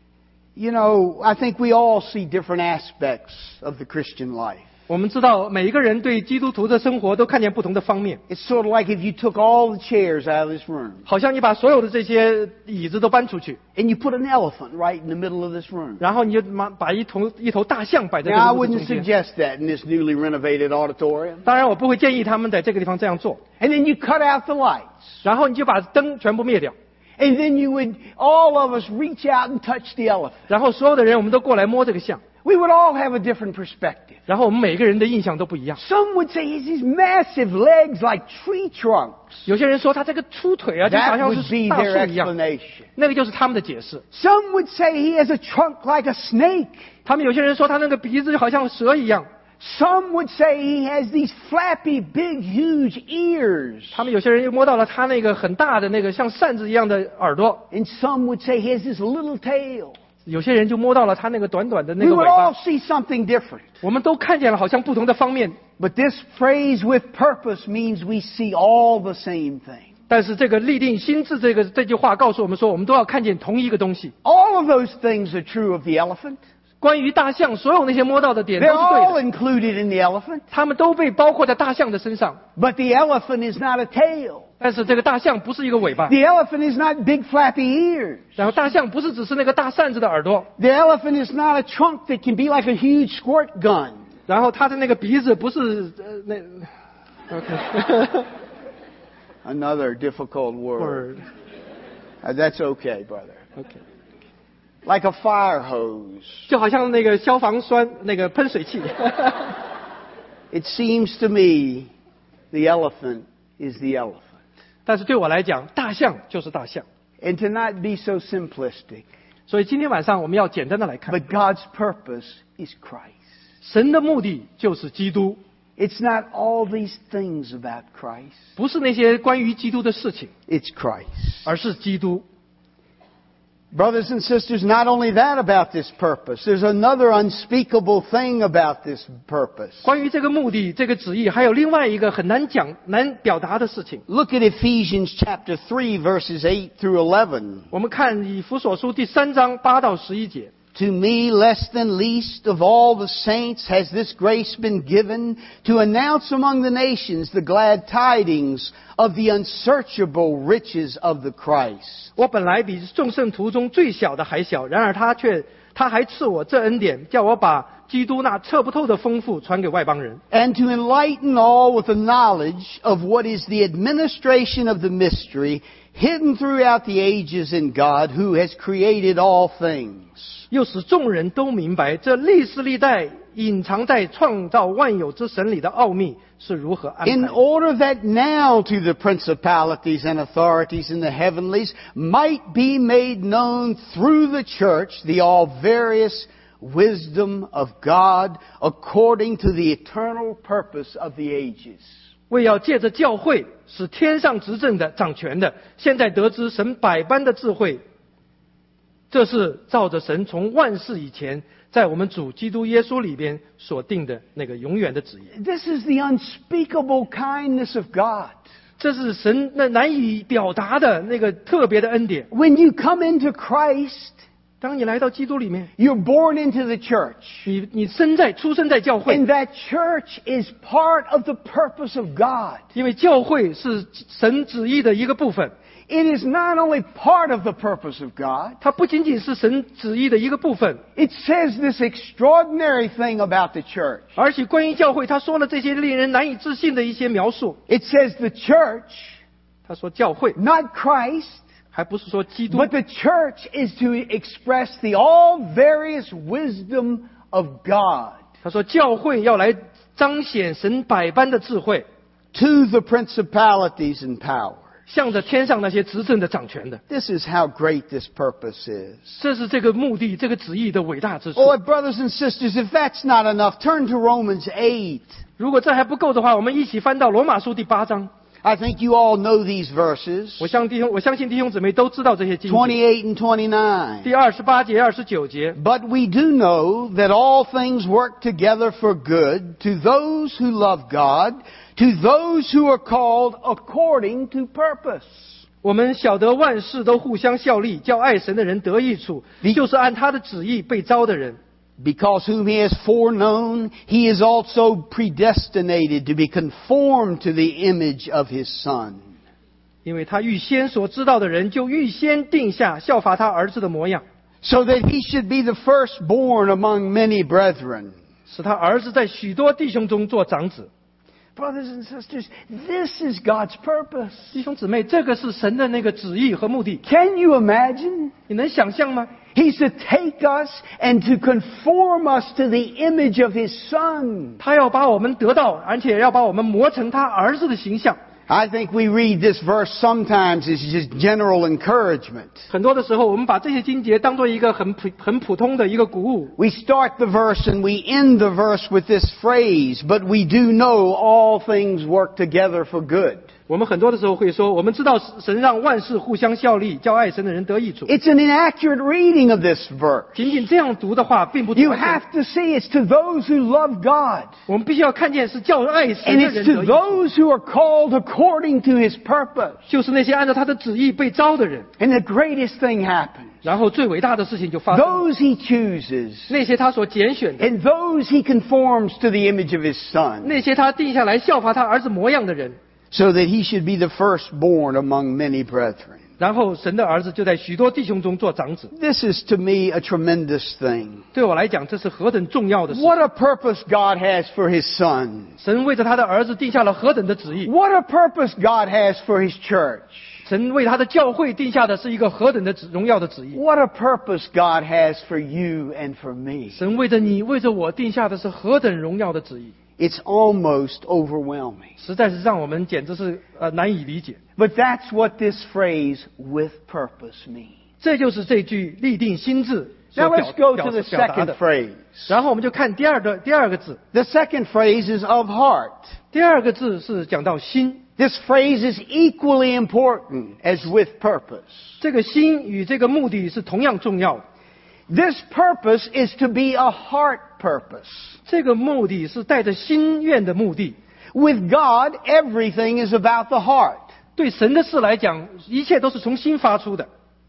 You know, I think we all see different aspects of the Christian life. 我们知道每一个人对基督徒的生活都看见不同的方面， It's sort of like if you took all the chairs out of this room 好像你把所有的这些椅子都搬出去， and you put an elephant right in the middle of this room. 然后你就把一头大象摆在 Now, I 这个屋子 wouldn't 中间。 suggest that in this newly renovated auditorium. 当然，我不会建议他们在这个地方这样做。 And then you cut out the lights. 然后你就把灯全部灭掉， And then you would, all of us, reach out and touch the elephant. 然后所有的人我们都过来摸这个象， We would all have a different perspective. 然后我们每个人的印象都不一样。 Some would say he has these massive legs like tree trunks. 有些人说他这个粗腿啊，就好 That 像 would 是 be 大 their 树一样， explanation. 那个就是他们的解释。 Some would say he has a trunk like a snake. 他们有些人说他那个鼻子就好像蛇一样， Some would say he has these flappy, big, huge ears. 他们有些人又摸到了他那个很大的那个像扇子一样的耳朵， And some would say he has this little tail. 有些人就摸到了他那个短短的那 We 个尾 would all 巴。 see something different. 我们都看见了好像不同的方面， But this phrase with purpose means we see all the same thing. 但是这个立定心志这句话告诉我们说，我们都要看见同一个东西。 All of those things are true of the elephant. 关于大象，所有那些摸到的点都 They're 是 all 对的， included in the elephant. 他们都被包括在大象的身上。 But the elephant is not a tail. 但是这个大象不是一个尾巴， The elephant is not big flappy ears. 然后大象不是只是那个大扇子的耳朵， The elephant is not a trunk that can be like a huge squirt gun. 然后它的那个鼻子不是那 OK Another difficult word. word That's okay, brother. OK， Like a fire hose. 就好像那个消防栓那个喷水器。 It seems to me the elephant is the elephant. 但是对我来讲，大象就是大象。 And to not be so simplistic, 所以今天晚上我们要简单的来看， but God's purpose is Christ. 神的目的就是基督， It's not all these things about Christ. 不是那些关于基督的事情， It's Christ. 而是基督。 Brothers and sisters, not only that about this purpose, there's another unspeakable thing about this purpose. 关于这个目的、这个旨意，还有另外一个很难讲、难表达的事情。 Look at Ephesians chapter 3 verses 8 through 11. 我们看以弗所书第3章8到11节。 To me, less than least of all the saints, has this grace been given to announce among the nations the glad tidings of the unsearchable riches of the Christ. 我本来比众圣徒中最小的还小，然而他还赐我这恩典，叫我把基督那测不透的丰富传给外邦人， And to enlighten all with the knowledge of what is the administration of the mystery hidden throughout the ages in God, who has created all things. 又使众人都明白这历世历代隐藏在创造万有之神里的奥秘是如何安排 In 的。 order that now to the principalities and authorities in the heavenlies might be made known through the church the all various wisdom of God according to the eternal purpose of the ages. 为要借着教会，使天上执政的、掌权的，现在得知神百般的智慧。这是照着神从万世以前，在我们主基督耶稣里边所定的那个永远的旨意。 This is the unspeakable kindness of God. 这是神那难以表达的那个特别的恩典。 When you come into Christ, 当你来到基督里面， you're born into the church. 你出生在教会， And that church is part of the purpose of God. 因为教会是神旨意的一个部分。 It is not only part of the purpose of God. 它不仅仅是神旨意的一个部分， It says this extraordinary thing about the church. 而且关于教会，他说了这些令人难以置信的一些描述。 It says the church, 他说教会 not Christ, 还不是说基督， but the church is to express the all various wisdom of God. 他说教会要来彰显神百般的智慧， to the principalities and powers. 向着天上那些执政的掌权的。 This is how great this purpose is. 这是这个目的、这个旨意的伟大之处。 Oh, brothers and sisters, if that's not enough, turn to Romans 8. 如果这还不够的话，我们一起翻到罗马书第8章。 I think you all know these verses. 我相信弟兄姊妹都知道这些经节。 28 and 29. 第28节、29节。 But we do know that all things work together for good to those who love God, to those who are called according to purpose. 我们晓得万事都互相效力，叫爱神的人得益处，就是按他的旨意被召的人。 Because whom he has foreknown, he is also predestinated to be conformed to the image of his Son. 因为他预先所知道的人，就预先定下效法他儿子的模样， So that he should be the firstborn among many brethren. 使他儿子在许多弟兄中做长子。 Brothers and sisters, this is God's purpose. 弟兄姊妹，这个是神的那个旨意和目的， Can you imagine? 你能想象吗？ He's to take us and to conform us to the image of his Son. 他要把我们得到，而且要把我们磨成他儿子的形象。 I think we read this verse sometimes as just general encouragement. 很多的时候，我们把这些经节当做一个很普通的一个鼓舞。 We start the verse and we end the verse with this phrase, but we do know all things work together for good. 我们很多的时候会说，我们知道神让万事互相效力，叫爱神的人得益处。 It's an inaccurate reading of this verse. 仅仅这样读的话，并不 You 完全 have to see it's to those who love God. 我们必须要看见是叫爱神 And 的 it's 人 to 得益处， those who are called according to his purpose. 就是那些按照他的旨意被召的人。 And the greatest thing happens. 然后最伟大的事情就发生了， Those he chooses, 那些他所拣选的， and those he conforms to the image of his Son, 那些他定下来效法他儿子模样的人， so that he should be the firstborn among many brethren. 然后神的儿子就在许多弟兄中做长子。 This is to me a tremendous thing. 对我来讲，这是何等重要的事！ What a purpose God has for his Son. 神为着他的儿子定下了何等的旨意， What a purpose God has for his church. 神为他的教会定下的是一个何等的荣耀的旨意， What a purpose God has for you and for me. 神为着你、为着我定下的是何等荣耀的旨意， It's almost overwhelming. 实在是让我们简直是难以理解。 But that's what this phrase, with purpose, means. 这就是这句立定心志 Now 所 let's go 表 to the 达 second 的。 phrase. 然后我们就看第二个字， The second phrase is of heart. 第二个字是讲到心。 This phrase is equally important as with purpose. 这个心与这个目的是同样重要的。 This purpose is to be a heart purpose. 这个目的是带着心愿的目的。 With God, everything is about the heart. 对神的事来讲，一切都是从心发出的。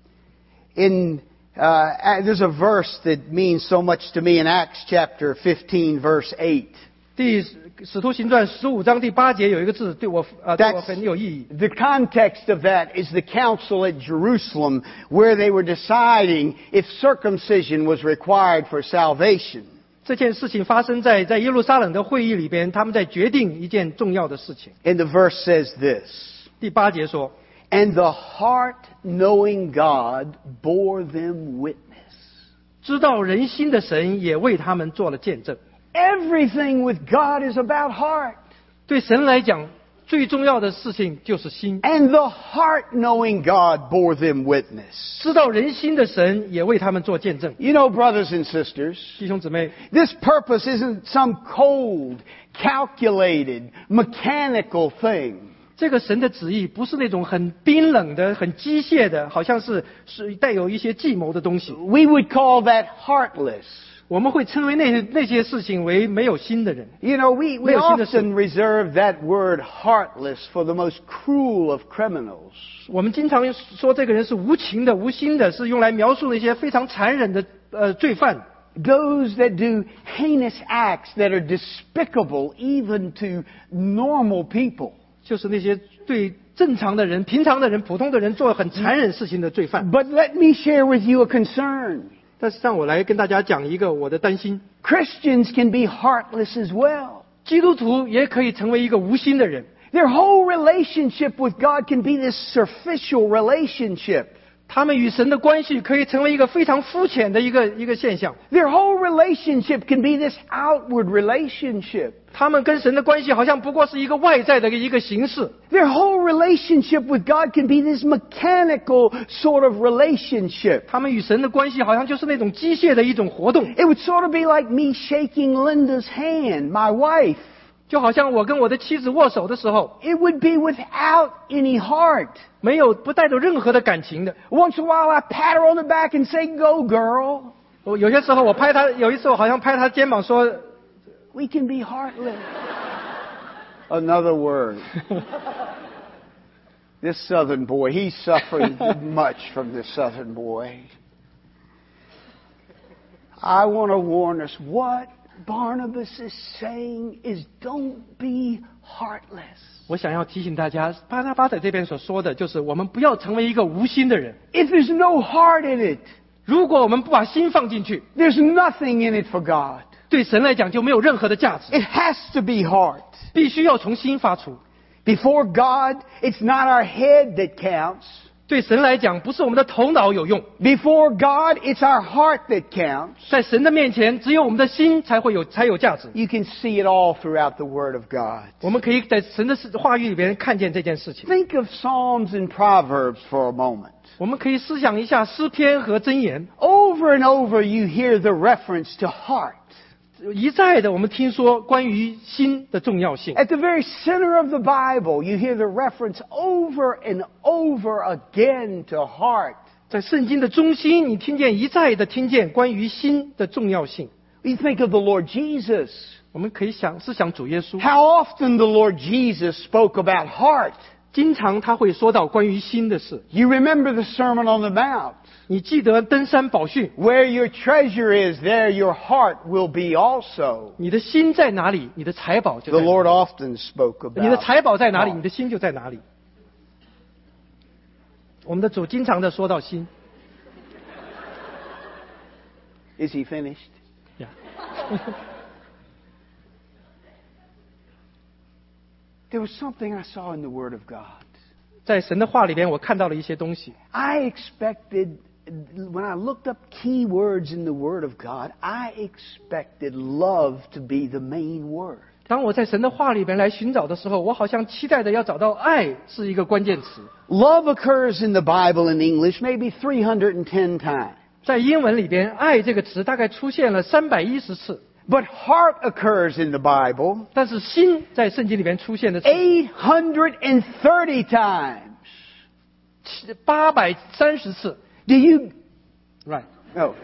There's a verse that means so much to me in Acts chapter 15, verse 8. 使徒行传15章第8节有一个字对我很有意义。 The context of that is the council at Jerusalem where they were deciding if circumcision was required for salvation. 这件事情发生在耶路撒冷的会议里边，他们在决定一件重要的事情。 And the verse says this. 第8节说 And the heart knowing God bore them witness. 知道人心的神也为他们做了见证。 Everything with God is about heart. 对神来讲，最重要的事情就是心。 And the heart knowing God bore them witness. 知道人心的神也为他们做见证。 You know, brothers and sisters, 弟兄姊妹， this purpose isn't some cold, calculated, mechanical thing. 这个神的旨意不是那种很冰冷的、很机械的，好像是带有一些计谋的东西。 We would call that heartless. 我们会称为那些事情为没有心的人。 You know, we often reserve that word heartless for the most cruel of criminals. 我们经常说这个人是无情的、无心的，是用来描述那些非常残忍的罪犯。 Those that do heinous acts that are despicable even to normal people. 就是那些对正常的人、平常的人、普通的人做很残忍事情的罪犯。 But let me share with you a concern. 但是让我来跟大家讲一个我的担心。 Christians can be heartless as well. 基督徒也可以成为一个无心的人。 Their whole relationship with God can be this superficial relationship. 他们与神的关系可以成为一个非常肤浅的一个现象。 Their whole relationship can be this outward relationship. 他们跟神的关系好像不过是一个外在的一个形式。 Their whole relationship with God can be this mechanical sort of relationship. 他们与神的关系好像就是那种机械的一种活动。 It would sort of be like me shaking Linda's hand, my wife. 就好像我跟我的妻子握手的时候， It would be without any heart. 不带着任何的感情的。 Once in a while I pat her on the back and say, "Go, girl." 有些时候我拍她，有一次我好像拍她肩膀说 We can be heartless. Another word. This southern boy, he's suffering much from this southern boy. I want to warn us, what Barnabas is saying is don't be heartless. 我想要提醒大家，巴拿巴在这边所说的就是我们不要成为一个无心的人。 If there's no heart in it, 如果我们不把心放进去， there's nothing in it for God. 对神来讲就没有任何的价值。 It has to be heart. 必须要从心发出。 Before God, it's not our head that counts. 对神来讲，不是我们的头脑有用， Before God, it's our heart that counts. 在神的面前，只有我们的心才有价值。 You can see it all throughout the Word of God. 我们可以在神的话语里边看见这件事情。 Think of Psalms and Proverbs for a moment. 我们可以思想一下诗篇和箴言， Over and over you hear the reference to heart. 一再的我们听说关于心的重要性。 At the very center of the Bible, you hear the reference over and over again to heart. 在圣经的中心，你一再的听见关于心的重要性。 You think of the Lord Jesus. 我们可以思想主耶稣， How often the Lord Jesus spoke about heart. 经常他会说到关于心的事。 You remember the Sermon on the Mount. 你记得登山宝训， Where your treasure is, there your heart will be also. 你的心在哪里，你的财宝就 The 在哪 Lord 里。 often spoke 你的 about 财宝在哪里， heart. 你的心就在哪里。我们的主经常的说到心。 Is he finished? Yeah. There was something I saw in the Word of God. 在神的话里边，我看到了一些东西。 I expected, when I looked up key words in the Word of God, I expected love to be the main word. 当我在神的话里边来寻找的时候，我好像期待的要找到爱是一个关键词。 Love occurs in the Bible in English maybe 310 times. 在英文里边，爱这个词大概出现了310次， But heart occurs in the Bible 但是心在圣经里边出现的是 830 times. 830次。 Do you, Right？ oh,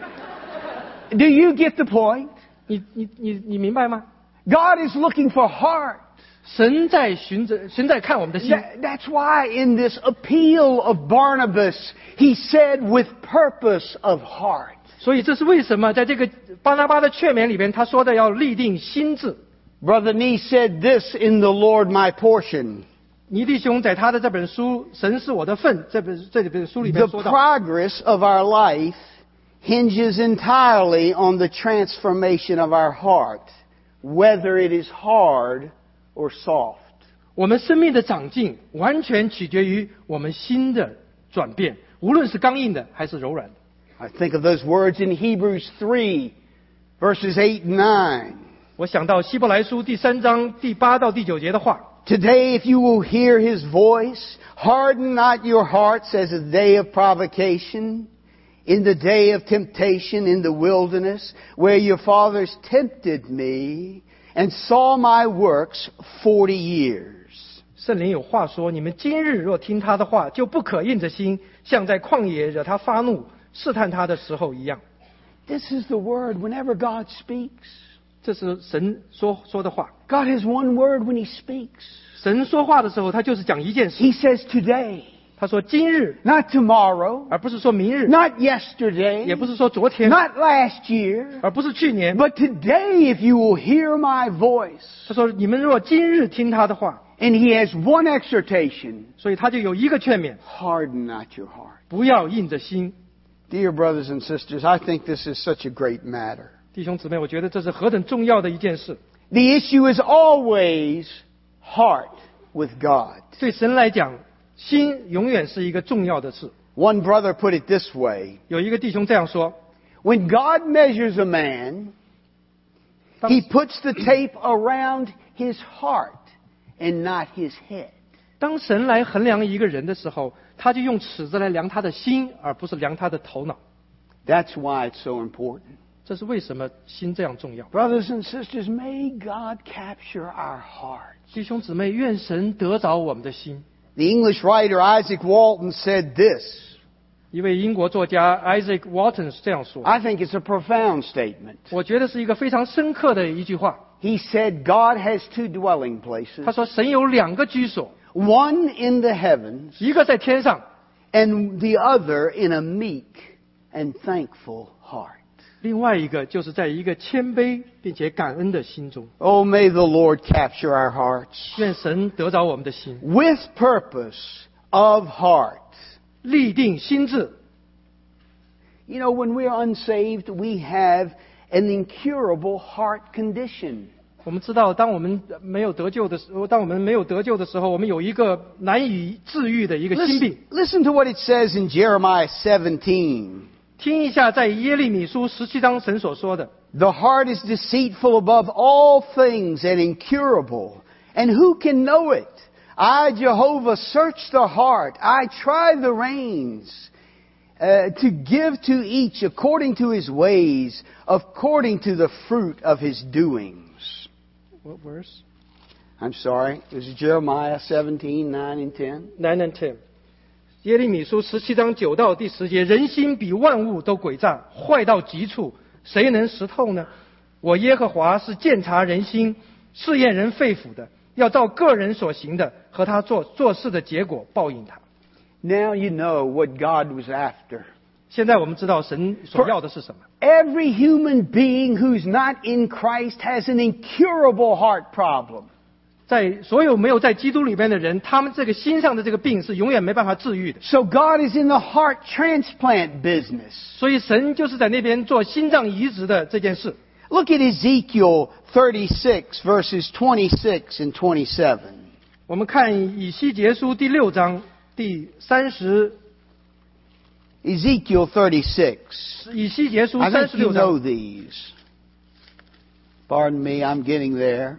do you get the point? 你明白吗？ God is looking for heart. 神在看我们的心。 That's why in this appeal of Barnabas, he said with purpose of heart. 所以这是为什么在这个巴拿巴的劝勉里边，他说的要立定心志。 Brother Nee said this in the Lord my portion. 尼弟兄在他的这本书《神是我的份》这本书里 The 边说到， progress of our life hinges entirely on the transformation of our heart, whether it is hard or soft. 我们生命的长进完全取决于我们心的转变，无论是刚硬的还是柔软的。 I think of those words in Hebrews 3, verses 8 and 9. 我想到希伯来书第3章第8到第9节的话。 Today, if you will hear his voice, harden not your hearts as a day of provocation, in the day of temptation in the wilderness, where your fathers tempted me and saw my works 40 years. 圣灵有话说：你们今日若听他的话，就不可硬着心，像在旷野惹他发怒、试探他的时候一样。 This is the word whenever God speaks. 这是神说的话。 God has one word when he speaks. 神说话的时候，他就是讲一件事。 He says today, 他说今日， not tomorrow, 而不是说明日， not yesterday, 也不是说昨天， not last year, 而不是去年。 but today if you will hear my voice. 他说你们若今日听他的话， And he has one exhortation. 所以他就有一个劝勉： Harden not your heart. 不要硬着心。 Dear brothers and sisters, I think this is such a great matter. 弟兄姊妹，我觉得这是何等重要的一件事。 The issue is always heart with God. 对神来讲，心永远是一个重要的事。 One brother put it this way. 有一个弟兄这样说： When God measures a man, He puts the tape around his heart and not his head. 当神来衡量一个人的时候，他就用尺子来量他的心，而不是量他的头脑。 That's why it's so important. 这是为什么心这样重要。 Brothers and sisters, may God capture our hearts. 弟兄姊妹，愿神得着我们的心。 The English writer Isaac Walton said this. 一位英国作家 Isaac Walton 是这样说， I think it's a profound statement. 我觉得是一个非常深刻的一句话。 He said God has two dwelling places. 他说，神有2个居所， One in the heavens 一个在天上， and the other in a meek and thankful heart. 另外一个就是在一个谦卑并且感恩的心中。 Oh, may the Lord capture our hearts. 愿神得着我们的心， With purpose of heart. 立定心志。 You know, when we're unsaved, we have an incurable heart condition. 我们知道，当我们没有得救的时候，我们有一个难以治愈的一个心病。 Listen to what it says in Jeremiah 17. 听一下，在耶利米书17章神所说的： The heart is deceitful above all things and incurable. And who can know it? I, Jehovah, search the heart. I try the reins to give to each according to his ways, according to the fruit of his doings. What verse? I'm sorry. It was Jeremiah 17, 9 and 10. 9 and 10。耶利米书17章9到第10节：人心比万物都诡诈，坏到极处，谁能识透呢？我耶和华是鉴察人心、试验人肺腑的，要照个人所行的和他做事的结果报应他。 Now you know what God was after. 现在我们知道神所要的是什么。 Every human being who's not in Christ has an incurable heart problem. 在所有没有在基督里边的人，他们这个心上的这个病是永远没办法治愈的。 So God is in the heart transplant business. 所以神就是在那边做心脏移植的这件事。 Look at Ezekiel 36 verses 26 and 27. 我们看以西结书第6章第30。 Ezekiel 36. 以西结书 I think you 36 know 章。 these. Pardon me, I'm getting there.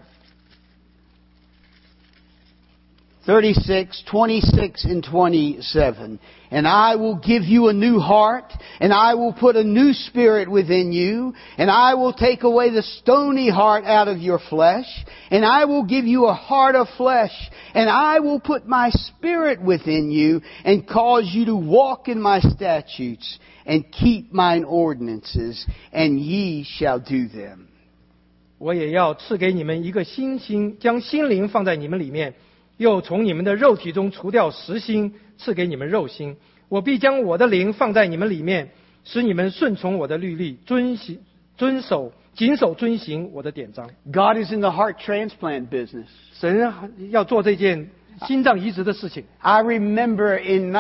36, 26, and 27. And I will give you a new heart, and I will put a new spirit within you, and I will take away the stony heart out of your flesh, and I will give you a heart of flesh, and I will put my spirit within you, and cause you to walk in my statutes, and keep mine ordinances, and ye shall do them. 我也要赐给你们一个新心，将心灵放在你们里面，又从你们的肉体中除掉实心，赐给你们肉心。我必将我的灵放在你们里面，使你们顺从我的律例，谨守遵行我的典章。 God is in the heart transplant business. 神要做这件心脏移植的事情。 I remember in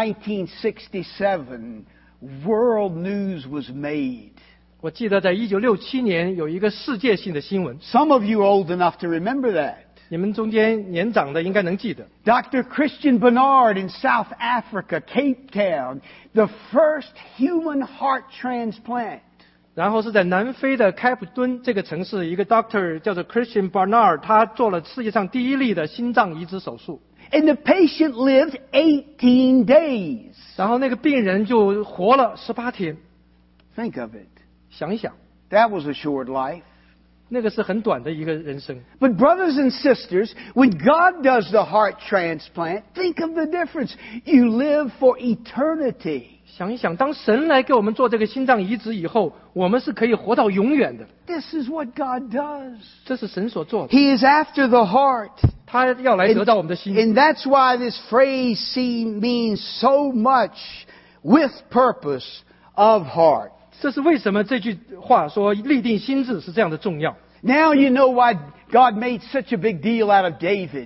1967, world news was made. 我记得在1967年有一个世界性的新闻， Some of you are old enough to remember that. 你们中间年长的应该能记得。 Dr. Christian Bernard in South Africa, Cape Town, the first human heart transplant. 然后是在南非的开普敦这个城市，一个 doctor 叫做 Christian Barnard， 他做了世界上第一例的心脏移植手术。 And the patient lived 18 days. 然后那个病人就活了18天。 Think of it. 想一想， That was a short life. 那个是很短的一个人生。 But brothers and sisters, when God does the heart transplant, think of the difference. You live for eternity. 想一想，当神来给我们做这个心脏移植以后，我们是可以活到永远的。 This is what God does. 这是神所做的， He is after the heart. 他要来得到我们的心。 And that's why this phrase means so much with purpose of heart. 这是为什么这句话说立定心志是这样的重要。 Now you know why God made such a big deal out of David.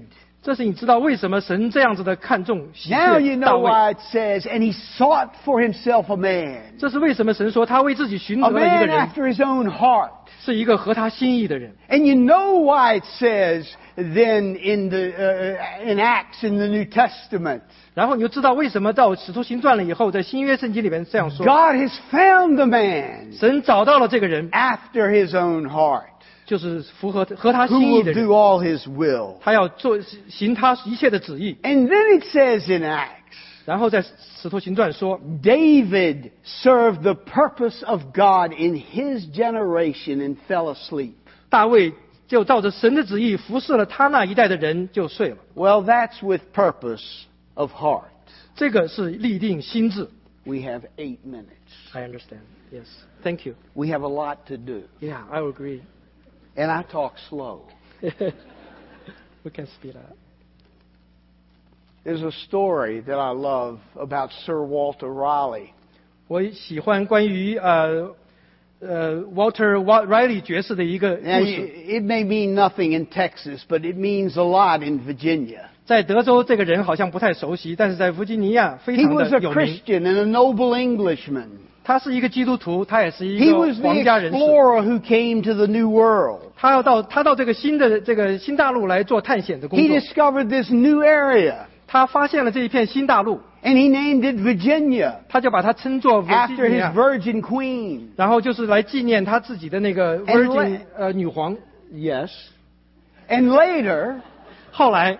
这是你知道为什么神这样子的看重喜 Now you 悦大 know 卫。 why it says, and he sought for himself a man. 这是为什么神说他为自己寻得 A 了一个 man 人， after his own heart. 是一个合他心意的人。 And you know why it says then in Acts in the New Testament, 然后你就知道为什么到使徒行传了以后，在新约圣经里面这样说： God has found the man 神找到了这个人， after his own heart, 就是符合他 who 心意 will 的人， do all his will. 他要行他一切的旨意。 And then it says in Acts, 然后在使徒行传说， David served the purpose of God in his generation and fell asleep. 大卫就照着神的旨意服侍了他那一代的人，就睡了。 Well, that's with purpose of heart. 这个是立定心志。 We have 8 minutes. I understand. Yes. Thank you. We have a lot to do. Yeah, I agree. And I talk slow. We can speed up. There's a story that I love about Sir Walter Raleigh. 我喜欢关于Walter Riley 爵士的一个 Now, 故事。 it may mean nothing in Texas, but it means a lot in Virginia. 在德州，这个人好像不太熟悉，但是在弗吉尼亚非 He 常 was 的 a 有名。 Christian and a noble Englishman. 他是一个基督徒，他也是一 He 个 was the 皇家人士。 explorer who came to the New World. 他到这个新大陆来做探险的工 He 作。 discovered this new area, 他发现了这一片新大陆， and he named it Virginia 他就把它称作 after his Virginia， Virgin Queen. 然后就是来纪念他自己的那个 Virgin 女皇。 Yes. And later, 后来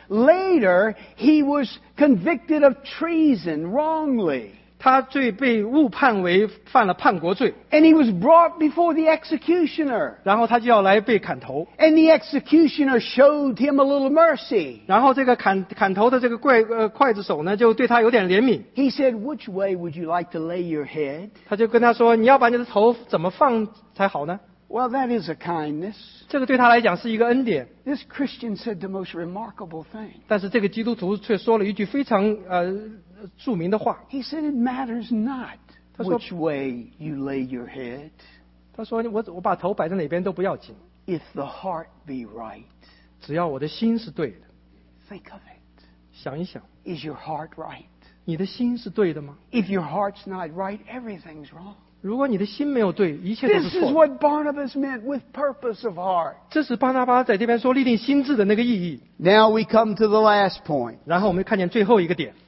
he was convicted of treason wrongly. 他被误判为犯了叛国罪， And he was brought before the executioner. 然后他就要来被砍头。 And the executioner showed him a little mercy. 然后这个砍头的这个刽子手呢，就对他有点怜悯， He said, "Which way would you like to lay your head?" 他就跟他说：“你要把你的头怎么放才好呢 Well, that is a kindness.？” 这个对他来讲是一个恩典， This Christian said the most remarkable thing. 但是这个基督徒却说了一句非常著名的话。 He said, "It matters not 他说- which way you lay your head, 他说：“我把头摆在哪边都不要紧， if the heart be right." 只要我的心是对的。 Think of it. 想一想， Is your heart right? 你的心是对的吗？ If your heart's not right, everything's wrong. 如果你的心没有对，一切都 This 是 is 错的。 what Barnabas meant with purpose of heart. 这是巴拿巴在这边说立定心智的那个意义。 Now we come to the last point. 然后我们看见最后一个点，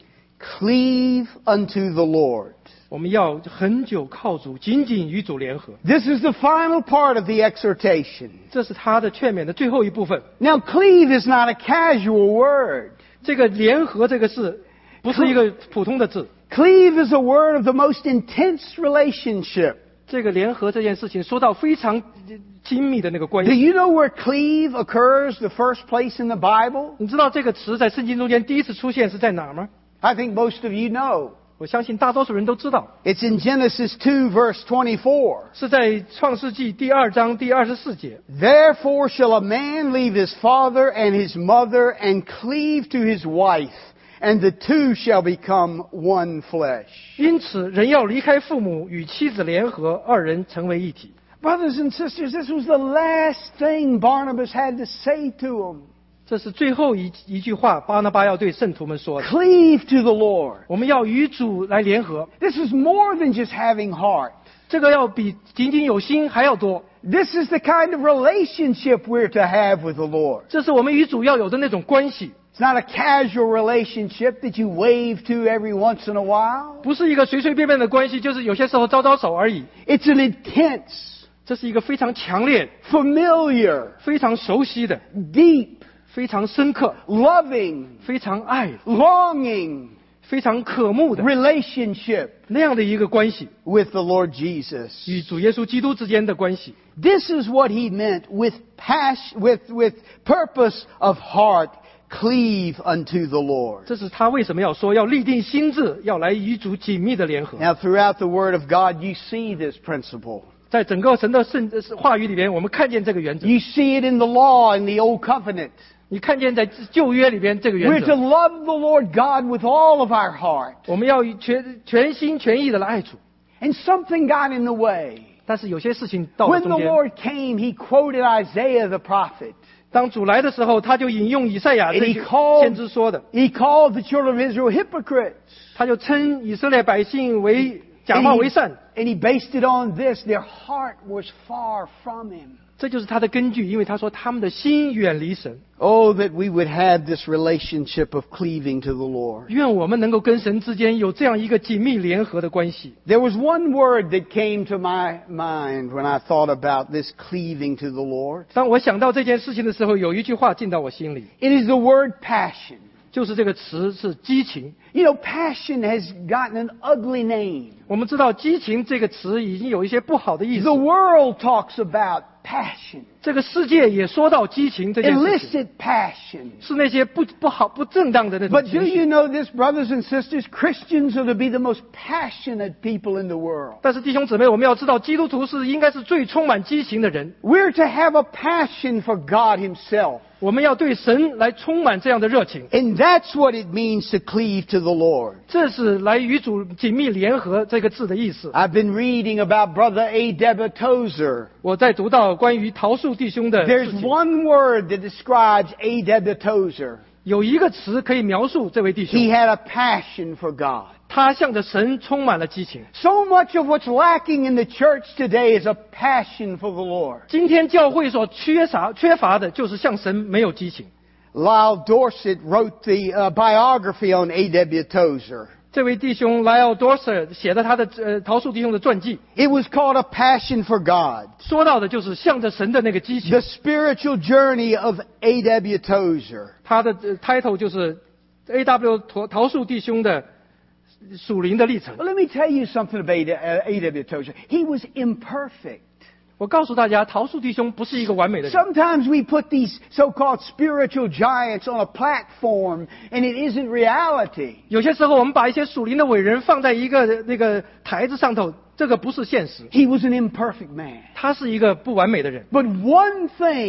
Cleave unto the Lord. 我们要很久靠主，紧紧与主联合。 This is the final part of the exhortation. 这是他的劝勉的最后一部分。 Now, cleave is not a casual word. 这个联合这个字，不是一个普通的字。 Cleave is a word of the most intense relationship. 这个联合这件事情说到非常亲密的那个关 Do 系。 you know where cleave occurs the first place in the Bible? 你知道这个词在圣经中间第一次出现是在哪儿吗？ I think most of you know. 我相信大多数人都知道， It's in Genesis 2 verse 24. 是在创世纪第2章第24节。 Therefore shall a man leave his father and his mother and cleave to his wife, and the two shall become one flesh. 因此，人要离开父母，与妻子联合，二人成为一体。 Brothers and sisters, this was the last thing Barnabas had to say to them. 这是最后一句话，巴拿巴要对圣徒们说的。 Cleave to the Lord. 我们要与主来联合， This is more than just having heart. 这个要比仅仅有心还要多。 This is the kind of relationship we're to have with the Lord. 这是我们与主要有的那种关系， It's not a casual relationship that you wave to every once in a while. 不是一个随随便便的关系，就是有些时候招招手而已。 It's an intense, 这是一个非常强烈、 familiar, 非常熟悉的、 deep, 非常深刻、 loving, 非常爱、 longing 非常渴慕的 relationship 那样的一个关系， with the Lord Jesus. 与主耶稣基督之间的关系。 This is what he meant with passion, with purpose of heart. Cleave unto the Lord. 这是他为什么要说要立定心志，要来与主紧密的联合。 Now, throughout the Word of God, you see this principle. 在整个神的话语里边，我们看见这个原则。 You see it in the law in the Old Covenant. 你看见在旧约里边这个 We're 原 to 则， love the Lord God with all of our heart. 我们要全心全意的来爱主。 And something got in the way. 但是有些事情到了 When 中 the 间， Lord came, he quoted Isaiah the prophet. 当主来的时候，他就引用以赛亚这 And he 句 called- 先知说的， He called the children of Israel hypocrites. 他就称以色列百姓为假冒为善， And he based it on this. Their heart was far from him. 这就是他的根据，因为他说他们的心远离神。 Oh, that we would have this relationship of cleaving to the Lord. 愿我们能够跟神之间有这样一个紧密联合的关系。 There was one word that came to my mind when I thought about this cleaving to the Lord. 当我想到这件事情的时候，有一句话进到我心里， It is the word passion. 就是这个词是激情。 You know, passion has gotten an ugly name. 我们知道激情这个词已经有一些不好的意思 The，world talks about passion, 这个世界也说到激情这件事情， illicit passion. 是那些不好、不正当的那种 But do 情 you 绪。 know this, brothers and sisters? Christians are to be the most passionate people in the world. 但是弟兄姊妹，我们要知道，基督徒应该是最充满激情的人。 We're to have a passion for God Himself. 我们要对神来充满这样的热情， And that's what it means to cleave to the Lord. 这是来与主紧密联合这个字的意思。 I've been reading about Brother A. Deborah Tozer. 我在读到关于桃树弟兄的事 There's 情， one word that describes A. Deborah Tozer. 有一个词可以描述这位弟 He 兄， had a passion for God. 他向着神充满了激情。 So much of what's lacking in the church today is a passion for the Lord. 今天教会所缺乏的就是向神没有激情。 Lyle Dorsett wrote the biography on A.W. Tozer. 这位弟兄莱奥多瑟写的他的桃树弟兄的传记， It was called A Passion for God. 说到的就是向着神的那个激情 The。spiritual journey of A.W. Tozer. 他的title 就是 A.W. 桃树弟兄的属灵的历程。 Well, let me tell you something about A.W. Tozer. He was imperfect. 我告诉大家，桃树弟兄不是一个完美的人。 Sometimes we put these so-called spiritual giants on a platform, and it isn't reality. 有些时候，我们把一些属灵的伟人放在一个那个台子上头，这个不是现实。 He was an imperfect man. 他是一个不完美的人。 But one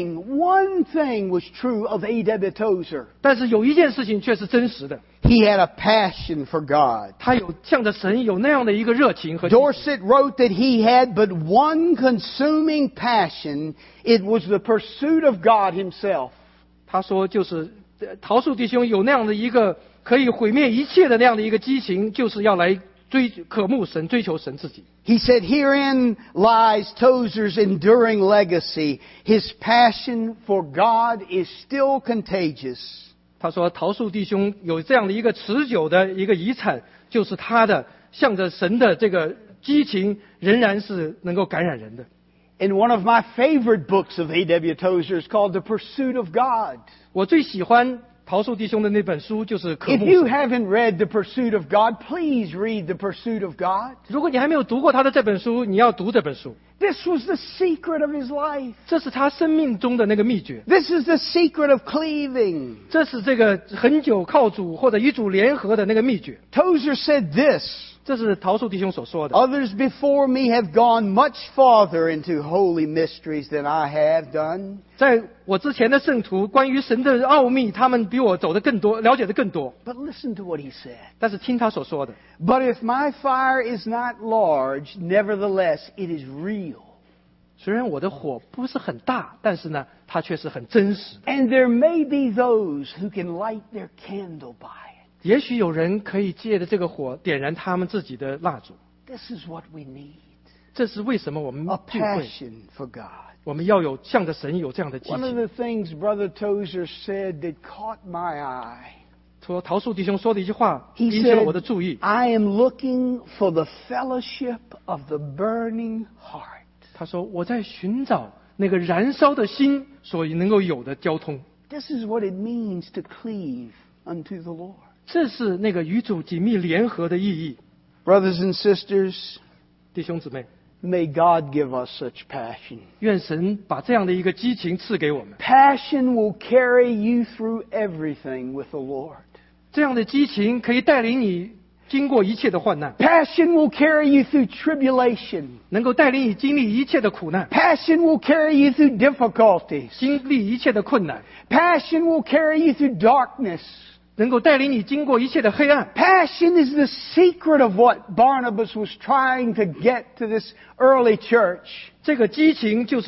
thing was true of A.W. Tozer. 但是有一件事情却是真实的， He had a passion for God. 他有向着神有那样的一个热情和激情。 Dorsett wrote that he had but one consuming passion. It was the pursuit of God Himself. 他说，就是桃树弟兄有那样的一个可以毁灭一切的那样的一个激情，就是要来渴慕神、追求神自己。 He said, herein lies Tozer's enduring legacy. His passion for God is still contagious. 他说，桃树弟兄有这样的一个持久的一个遗产，就是他的向着神的这个激情，仍然是能够感染人的。 And one of my favorite books of A.W. Tozer is called The Pursuit of God. 我最喜欢桃树弟兄的那本书就是《渴 If 慕 you 神》。 haven't read The Pursuit of God, please read The Pursuit of God. 如果你还没有读过他的这本书，你要读这本书。 This was the secret of his life. 这是他生命中的那个秘诀， This is the secret of cleaving. 这是这个很久靠主或者与主联合的那个秘诀。 Tozer said this, 这是桃树弟兄所说的。 others before me have gone much farther into holy mysteries than I have done. 在我之前的圣徒，关于神的奥秘，他们比我走得更多，了解的更多。 But listen to what he said. 但是听他所说的， But if my fire is not large, nevertheless it is real. 虽然我的火不是很大，但是呢，它却是很真实的。 And there may be those who can light their candle by it. 也许有人可以借着这个火点燃他们自己的蜡烛。 This is what we need. 这是为什么我们 A 聚会， passion for God. 我们要有向着神有这样的激 One of 情。 the things Brother Tozer said that caught my eye. 说桃树弟兄说的一句话 He 引起了 said, 我的注意。 I am looking for the fellowship of the burning heart. 他说：“我在寻找那个燃烧的心所能够有的交通， This is what it means to cleave unto the Lord. 这是那个与主紧密联合的意义。 Brothers and sisters, 弟兄姊妹， may God give us such passion. 愿神把这样的一个激情赐给我们。 Passion will carry you through everything with the Lord. 这样的激情可以带领你经过一切的患难， Passion will carry you through tribulation. 能够带领你经历一切的苦难， Passion will carry you through difficulties. 经历一切的困难， Passion will carry you through darkness. 能够带领你经过一切的黑暗。 Passion is the secret of what Barnabas was trying to get to this early church. 这个激情就是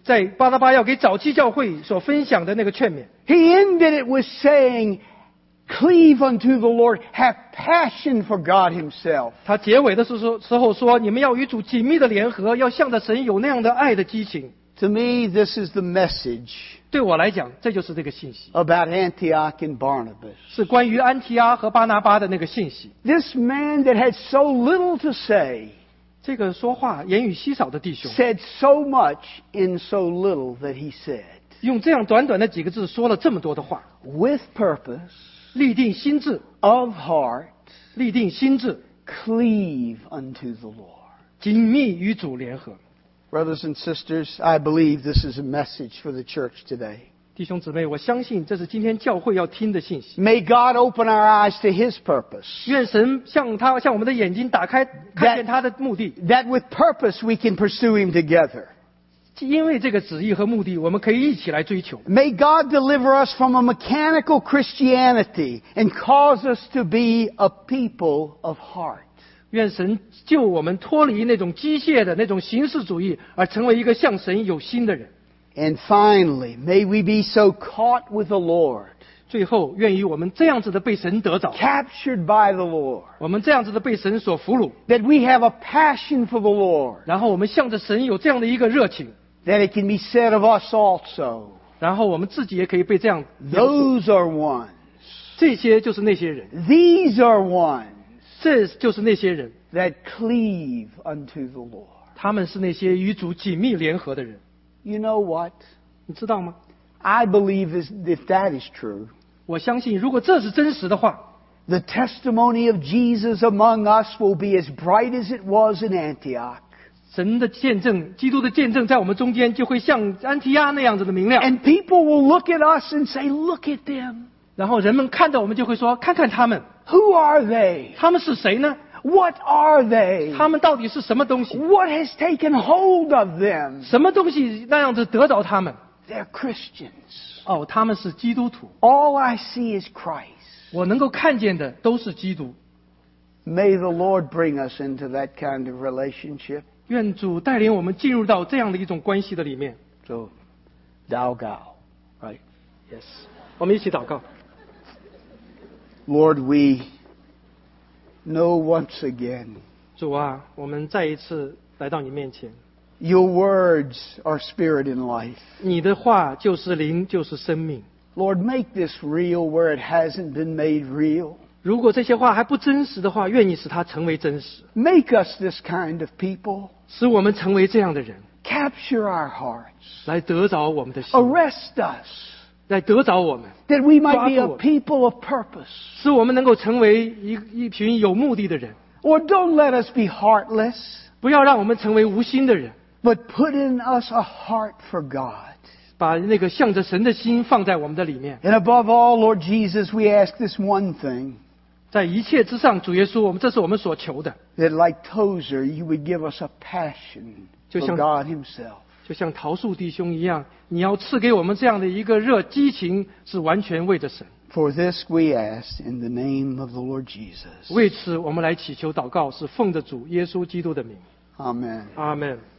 在巴拿巴要给早期教会所分享的那个劝勉。 He ended it with saying, "Cleave unto the Lord, have passion for God Himself." 他结尾的时候说，你们要与主紧密的联合，要向着神有那样的爱的激情。 To me, this is the message 对我来讲，这就是这个信息， about Antioch and Barnabas. 是关于安提阿和巴拿巴的那个信息。 This man that had so little to say 这个说话言语稀少的弟兄， said so much in so little that he said. 用这样短短的几个字说了这么多的话， With purpose, 立定心志， of heart, 立定心志， cleave unto the Lord. 紧密与主联合。 Brothers and sisters, I believe this is a message for the church today. 弟兄姊妹，我相信这是今天教会要听的信息。 May God open our eyes to His purpose. 愿神向我们的眼睛打开，看见他的目的。 That with purpose we can pursue Him together. 因为这个旨意和目的，我们可以一起来追求。 May God deliver us from a mechanical Christianity and cause us to be a people of heart. 愿神救我们脱离那种机械的那种形式主义，而成为一个向神有心的人。 And finally, may we be so caught with the Lord, 最后，愿意我们这样子的被神得着， captured by the Lord, 我们这样子的被神所俘虏， that we have a passion for the Lord, 然后我们向着神有这样的一个热情， that it can be said of us also, 然后我们自己也可以被这样。 those are ones. 这些就是那些人， These are ones 这就是那些人， that cleave unto the Lord. 他们是那些与主紧密联合的人。 You know what? 你知道吗？ I believe if that is true, 我相信，如果这是真实的话， the testimony of Jesus among us will be as bright as it was in Antioch. 神的见证，基督的见证，在我们中间就会像安提阿那样子的明亮。 And people will look at us and say, "Look at them. 然后人们看着我们就会说：“看看他们， Who are they? 他们是谁呢？ What are they? 他们到底是什么东西？ What has taken hold of them?" 什么东西那样子得着他们？ They're Christians. 哦，他们是基督徒。 All I see is Christ. 我能够看见的都是基督。 May the Lord bring us into that kind of relationship. 愿主带领我们进入到这样的一种关系的里面。 So, Dao Gao, right? Yes， 我们一起祷告。 Lord, we know once again 主啊，我们再一次来到你面前， your words are spirit and life. 你的话就是灵，就是生命。 Lord, make this real where it hasn't been made real. 如果这些话还不真实的话，愿你使它成为真实， Make us this kind of people. 使我们成为这样的人， Capture our hearts. 来得着我们的心， Arrest us. 来得着我们， That we might be a 抓住我。 people of purpose. 使我们能够成为一群有目的的人。 Lord, don't let us be heartless, 不要让我们成为无心的人， but put in us a heart for God. 把那个向着神的心放在我们的里面。 And above all, Lord Jesus, we ask this one thing, 在一切之上，主耶稣，这是我们所求的。 that like Tozer, you would give us a passion for 就像- God Himself. 就像桃树弟兄一样，你要赐给我们这样的一个热激情，是完全为着神。 For this we ask in the name of the Lord Jesus. 为此，我们来祈求祷告，是奉着主耶稣基督的名。 Amen. 阿门。